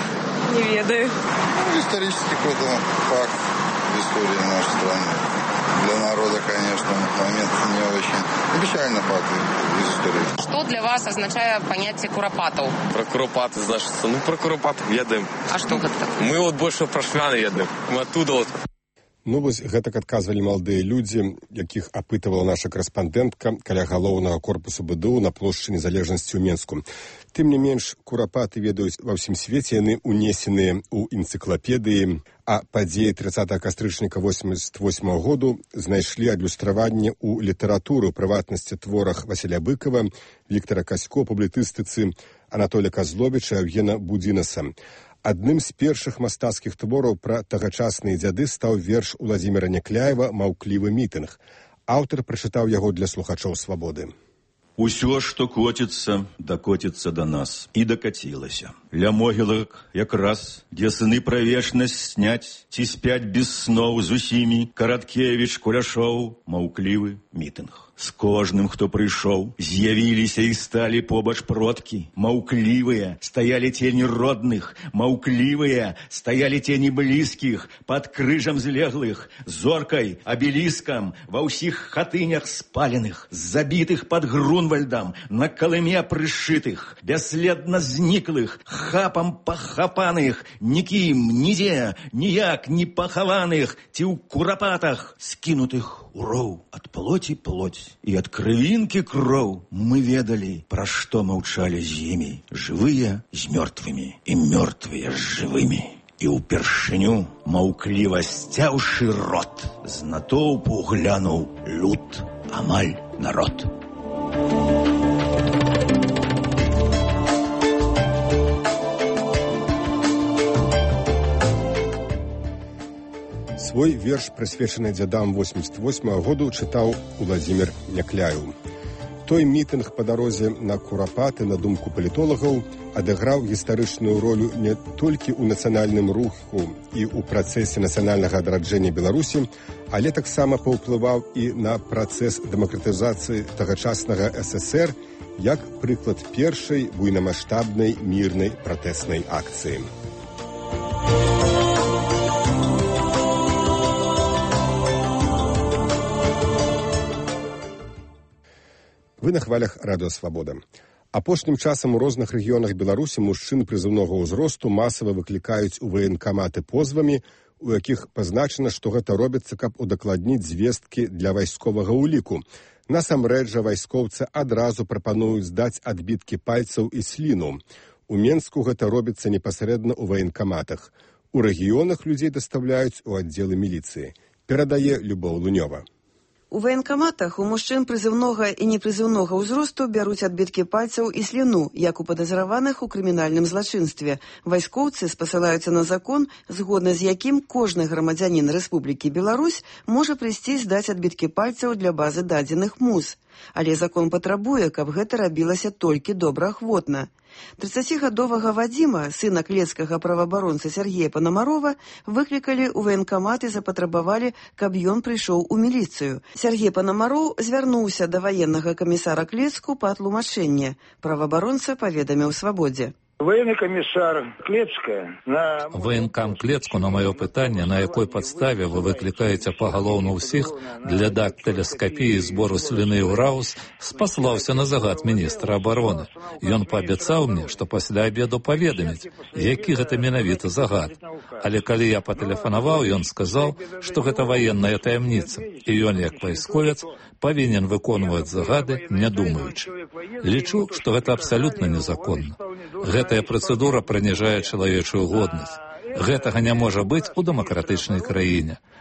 Не ведаю. Ну, исторический какой-то факт в истории нашей страны. Для народа, конечно, момент не очень. Печальный факт из истории. Что для вас означает понятие куропатов? Про куропаты, значит, ну про куропатов ведаем. А что это? Мы вот больше про шляны ведаем. Мы оттуда вот. Ну, вось гэтак адказвалі маладыя людзі, якіх апытывала наша карэспандэнтка каля галоўнага корпусу БДУ на плошчы Незалежнасці ў Менску. Тым не менш, курапаты ведаюць ва ўсім свеце, яны унесеныя ў энцыклапедыі, а падзеі 30 кастрычніка 88 году знайшлі адлюстраванне ў літаратуры, у прыватнасці творах Васіля Быкова, Віктара Касько, публіцыстыцы Анатолія Казловіча, Евгена Будзінаса. Адным з першых мастацкіх твораў пра тагачасныя дзяды стаў верш Уладзіміра Някляева «Маўклівы мітынг». Аўтар прачытаў яго для слухачоў «Свабоды». Усё, што коціцца, дакоціцца да нас. І дакацілася. Ля могілак якраз, дзе сыны пра вечнасць сняць, ці спяць без сноў з усімі, Караткевіч, Куляшоў, маўклівы мітынг. З кожным, хто прыйшоў, з'явіліся і сталі побач продкі. Маўклівыя стаялі цені родных, маўклівыя стаялі цені блізкіх, пад крыжам злеглых, зоркай, абеліскам, ва ўсіх хатынях спаленых, забітых пад Грунвальдам, на калыме прышытых, бясследна зніклых, хапам пахапаных, нікім, нідзе, ніяк не пахаваных, ці ў курапатах, скінутых у роў ад плоці плоть. І ад крывінкі кроў мы ведалі, пра што маўчалі з імі, жывыя з мёртвымі і мёртвыя з жывымі. І ўпершыню, маўкліва сцяўшы рот, з натоўпу глянуў люд, амаль народ. Свой верш, прысвечаны дзядам 88-го году, чытаў Уладзімір Някляеў. Той мітынг па дарозе на Курапаты, на думку палітолагаў, адыграў гістарычную ролю не толькі ў нацыянальным руху і ў працэсе нацыянальнага адраджэння Беларусі, але таксама паўплываў і на працэс дэмакратызацыі тагачаснага ССР як прыклад першай буйнамаштабнай мірнай пратэснай акцыі. Вы на хвалях Радыё Свабода. Апошнім часам у розных рэгіёнах Беларусі мужчын прызыўнога ўзросту масава выклікаюць у ваенкаматы позвамі, у якіх пазначана, што гэта робіцца, каб удакладніць звесткі для вайсковага ўліку. Насамрэч жа вайскоўцы адразу прапануюць здаць адбіткі пальцаў і сліну. У Менску гэта робіцца непасрэдна ў ваенкаматах. У рэгіёнах людзей дастаўляюць у аддзелы міліцыі. Перадае Любоў Лунёва. У ваенкаматах у мужчын прызыўнога і непрызыўнога ўзросту бяруць адбіткі пальцаў і сліну, як у падазраваных у крымінальным злачынстве. Вайскоўцы спасылаюцца на закон, згодна з якім кожны грамадзянін Рэспублікі Беларусь можа прыйсці здаць адбіткі пальцаў для базы дадзеных МУЗ. Але закон патрабуе, каб гэта рабілася толькі добраахвотна. 30-гадовага Вадзіма, сына клецкага праваабаронца Сергея Панамарова, выклікалі ў ваенкамат і запатрабавалі, каб ён прыйшоў у міліцыю. Сергей Панамаров звярнуўся да ваеннага камісара Клецку па тлумачэнне. Праваабаронца паведаміў Свабодзе. Военный комиссар Клецкая на... Военкам Клецку на мое пытанне, на якой подставе вы выкликаете поголовно усіх для дактилескопии и сбору слюны ў Раус, спаслаўся на загад министра обороны. Ён пообяцаў мне, что пасля обеду поведаміць, які гэта менавіта загад. Але калі я патэлефанаваў, ён сказаў, что гэта военная таямніца, і ён, як вайсковец, павінен выконваць загады, не думаючы. Лічу, что гэта абсолютно незаконна. Гэтая працэдура прыніжае чалавечую годнасць. Гэтага не можа быць у дэмакратычнай краіне.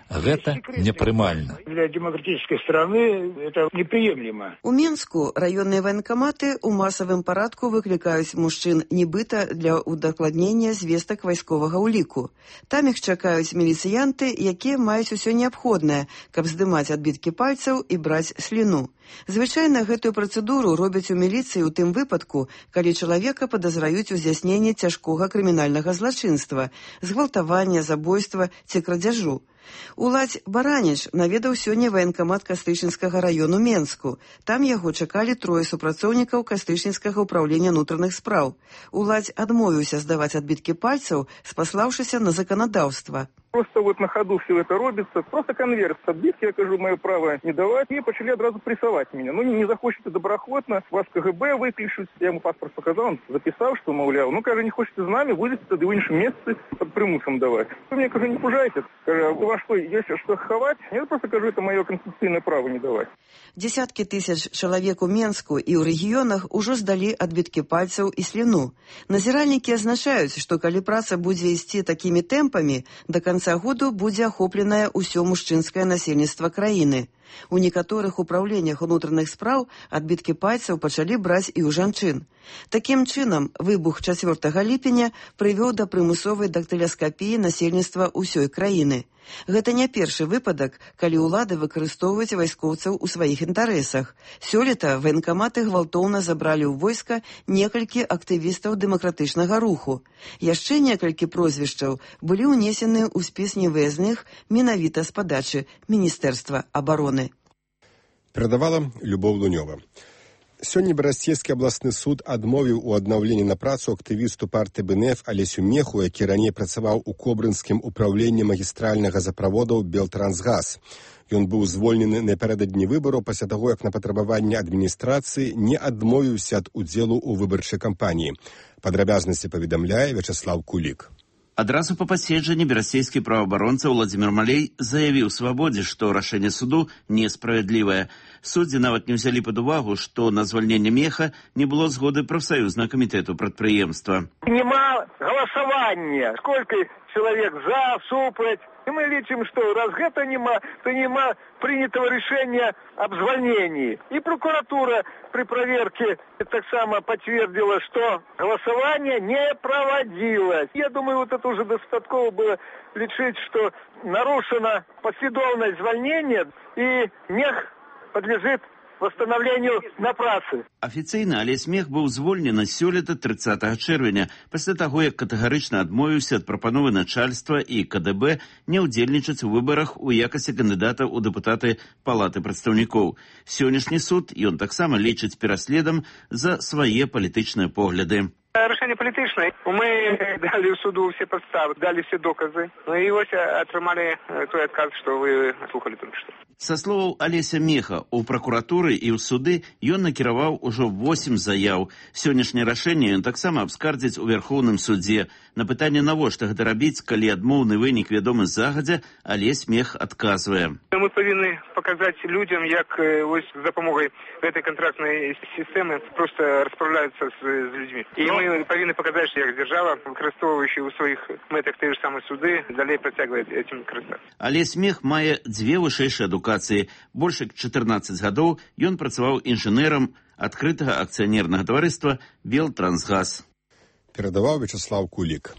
Гэта непрымальна. Для демократической страны это неприемлемо. У Менску раённыя ваенкаматы ў масавым парадку выклікаюць мужчын нібыта для удакладнення звестак вайсковага ўліку. Там іх чакаюць міліцыянты, якія маюць усё неабходнае, каб здымаць адбіткі пальцаў і браць сліну. Звычайна гэтую працэдуру робяць у міліцыі ў тым выпадку, калі чалавека падазраюць у здзяйсненні цяжкога крымінальнага злачынства, згвалтавання, забойства ці крадзяжу. Уладзь Бараніч наведаў сёння ваенкамат Кастрычніцкага раёну Менску. Там яго чакалі 3 супрацоўнікаў Кастрычніцкага ўпраўлення ўнутраных спраў. Уладзь адмовіўся здаваць адбіткі пальцаў, спаслаўшыся на заканадаўства. Просто вот на ходу все это робится. Просто конверт с отбитки, я кажу, мое право не давать. И почали одразу прессовать меня. Ну, не захочете доброохотно, вас КГБ выключить. Я ему паспорт показал, он записал, что, мовляв, ну, кажу, не хочете с нами, выйдете в іншому місці под примусом давать. Вы меня, кажу, не пужайте. Кажу, у вас что, есть что ховать? Я просто кажу, это мое конституционное право не давать. Десяткі тысяч чалавек у Менску і ў рэгіёнах ужо здалі адбіткі пальцаў і сліну. Назіральнікі азначаюць, што калі праца будзе ісці такімі тэмпамі, да канца году будзе ахопленае ўсё мужчынскае насельніцтва краіны. У некаторых управленнях унутраных спраў адбіткі пальцаў пачалі браць і ў жанчын. Такім чынам, выбух 4 ліпеня прывёў да прымусовай дактыляскапіі насельніцтва ўсёй краіны. Гэта не першы выпадак, калі ўлады выкарыстоўваюць вайскоўцаў у сваіх інтарэсах. Сёлета ваенкаматы гвалтоўна забралі ў войска некалькі актывістаў дэмакратычнага руху. Яшчэ некалькі прозвішчаў былі ўнесены ў спіс невыязных менавіта з падачы Міністэрства абароны. Перадавала Любоў Лунёва. Сёння Барасцейскі абласны суд адмовіў у аднаўленні на працу актывісту партыі БНФ Алесю Меху, які раней працаваў у Кобрынскім управленні магістральнага заправодаў Белтрансгаз. Ён быў звольнены напярэдадні выбараў пасля таго, як на патрабаванне адміністрацыі не адмовіўся ад удзелу ў выбарчай кампаніі. Падрабязнасці паведамляе Вячаслав Кулік. Адразу па паседжанні берасцейскі праваабаронца Владзімір Малей заявіў Свабодзе, што рашэнне суду несправядлівае. Суддзі нават не ўзялі пад увагу, што на звальненне Меха не было згоды прафсаюзнага камітэту прадпрыемства. Нема галасавання. Сколько человек за, супраць. И мы лічым, что раз гэта нема, то нема принятого решения об звольнении. И прокуратура при проверке так само подтвердила, что голосование не проводилось. Я думаю, вот это уже достаточно было лечить, что нарушена последовность звольнения, и Мех подлежит восстановлению на працы. Афіцыйна Алесь Мех быў звольнены сёлета 30 чэрвеня, пасля таго, як катэгарычна адмовіўся ад прапановы начальства і КДБ не ўдзельнічаць у выбарах у якасці кандыдата ў дэпутаты Палаты прадстаўнікоў. Сённяшні суд ён таксама лічыць пераследам за свае палітычныя погляды. Рашэнне палітычнае. Мы далі ў суду ўсе падставы, далі все доказы. Ну і вось атрымалі той адказ, што вы слухалі толькі што. Са словаў Алеся Меха, у пракуратуры і ў суды ён накіраваў ужо 8 заяў. Сённяшняе рашэнне ён таксама абскардзіць у Верхоўным судзе. На пытанне, навошта гэта рабіць, калі адмоўны вынік вядомы загадзя, Алесь Мех адказвае. Мы павінны паказаць людзям, як вось з дапамогай гэтай кантрактнай сістэмы проста распраўляюцца з людзьмі. І мы павінны паказаць, як дзяржава, выкарыстоўваючы ў сваіх мэтах тыя ж самыя суды, далей працягвае этим карыстацца. Алесь Мех мае 2 вышэйшыя адукацыі. Больш як 14 гадоў ён працаваў інжынерам адкрытага акцыянернага таварыства Белтрансгаз. Перадаваў Вячаслав Кулік.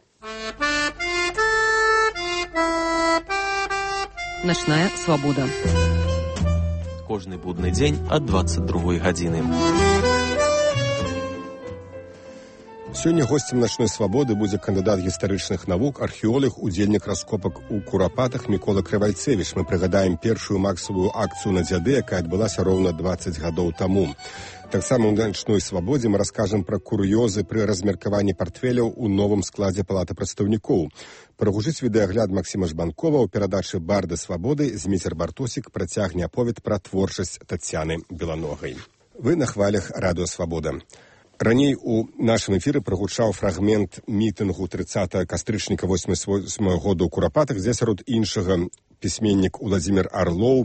Начная свабода. Кожны будны дзень ад 22 гадзіны. Сёння госцем начной свабоды будзе кандыдат гістарычных навук, археолог, удзельнік раскопак у Курапатах Мікола Крывальцевіч. Мы прыгадаем першую максавую акцыю на дзяды, якая адбылася роўна 20 гадоў таму. Таксама ў начной свабодзе мы раскажам пра кур'ёзы пры размеркаванні партфеляў у новым складзе Палаты прадстаўнікоў. Прагучыць відэагляд Максіма Жбанкова ў перадачы «Барды свабоды» Зміцер Бартосік працягне аповед пра творчасць Тацяны Беланогай. Вы на хвалях Радыё Свабода. Раней у нашым эфіры прагучаў фрагмент мітынгу 30 кастрычніка 88 года ў Курапатах, дзе сярод іншага пісьменнік Уладзімір Арлоў,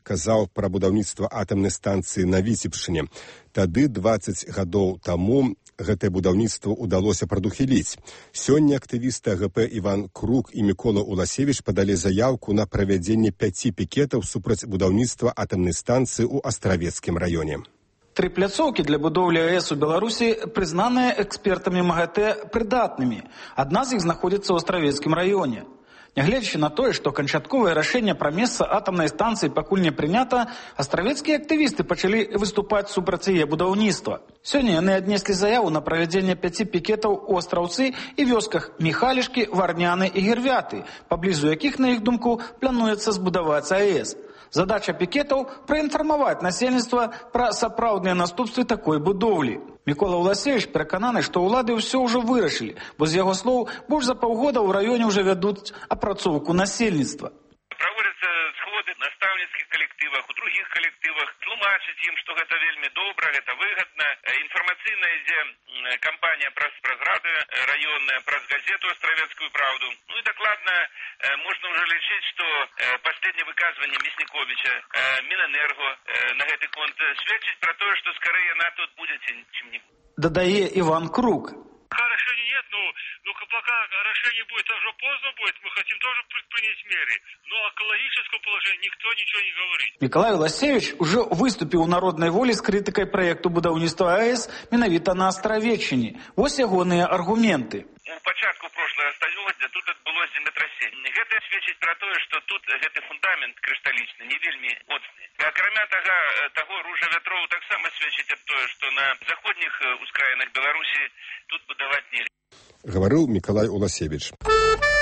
казаў пра будаўніцтва атамнай станцыі на Віцебшчыне. Тады, 20 гадоў таму, гэтае будаўніцтва ўдалося прадухіліць. Сёння актывісты АГП Іван Крук і Мікола Уласевіч падалі заяўку на правядзенне 5 пікетаў супраць будаўніцтва атамнай станцыі ў Астравецкім раёне. 3 пляцоўкі для будоўлі АЭС у Беларусі прызнаныя экспертамі МАГАТЭ прыдатнымі. Адна з іх знаходзіцца ў Астравецкім раёне. Нягледзячы на тое, што канчатковае рашэнне пра месца атамнай станцыі пакуль не прынята, астравецкія актывісты пачалі выступаць супраць яе будаўніцтва. Сёння яны аднеслі заяву на правядзенне 5 пікетаў у Астраўцы і вёсках Міхалішкі, Варняны і Гервяты, паблізу якіх, на іх думку, плануецца збудаваць АЭС. Задача пікетаў – праінфармаваць насельніцтва пра сапраўдныя наступствы такой будоўлі. Мікола Уласевіч перакананы, што ўлады ўсё ўжо вырашылі, бо з яго слоў больш за паўгода ў раёне ўжо вядуць апрацоўку насельніцтва. Праводзяцца сходы в настаўніцкіх калектывах, у другіх калектывах, тлумачыць ім, што гэта вельмі добра, гэта выгадна. Інфармацыйная ідзе кампанія праз рады раённая, праз газету «Астравецкую правду». Ну і дакладна можна ўжо лічыць, што паследняе выказванне Мясніковіча, Мінэнерго на гэты конт сведчыць пра тое, што скорей яна тут будзе, чым не. Дадае Иван Крук. Пока решения нет, но пока решение будет, уже поздно будет, мы хотим тоже предпринять меры. Но о экологическом положении никто ничего не говорит. Миколай Уласевич уже выступил у народной воли с критикой проекту будаўніцтва АЭС менавіта на Астравеччыне. Вось ягоныя аргументы. У пачатку прошлого стагоддзя тут адбылося землетрасенне. Гэта сведчыць пра тое, што тут гэты фундамент крышталічны не вельмі моцны. Акрамя таго ружа вятроў таксама сведчыць аб тое, што на заходніх ускраінах Беларусі тут будаваць нельга. Гаварыў Мікалай Уласевіч.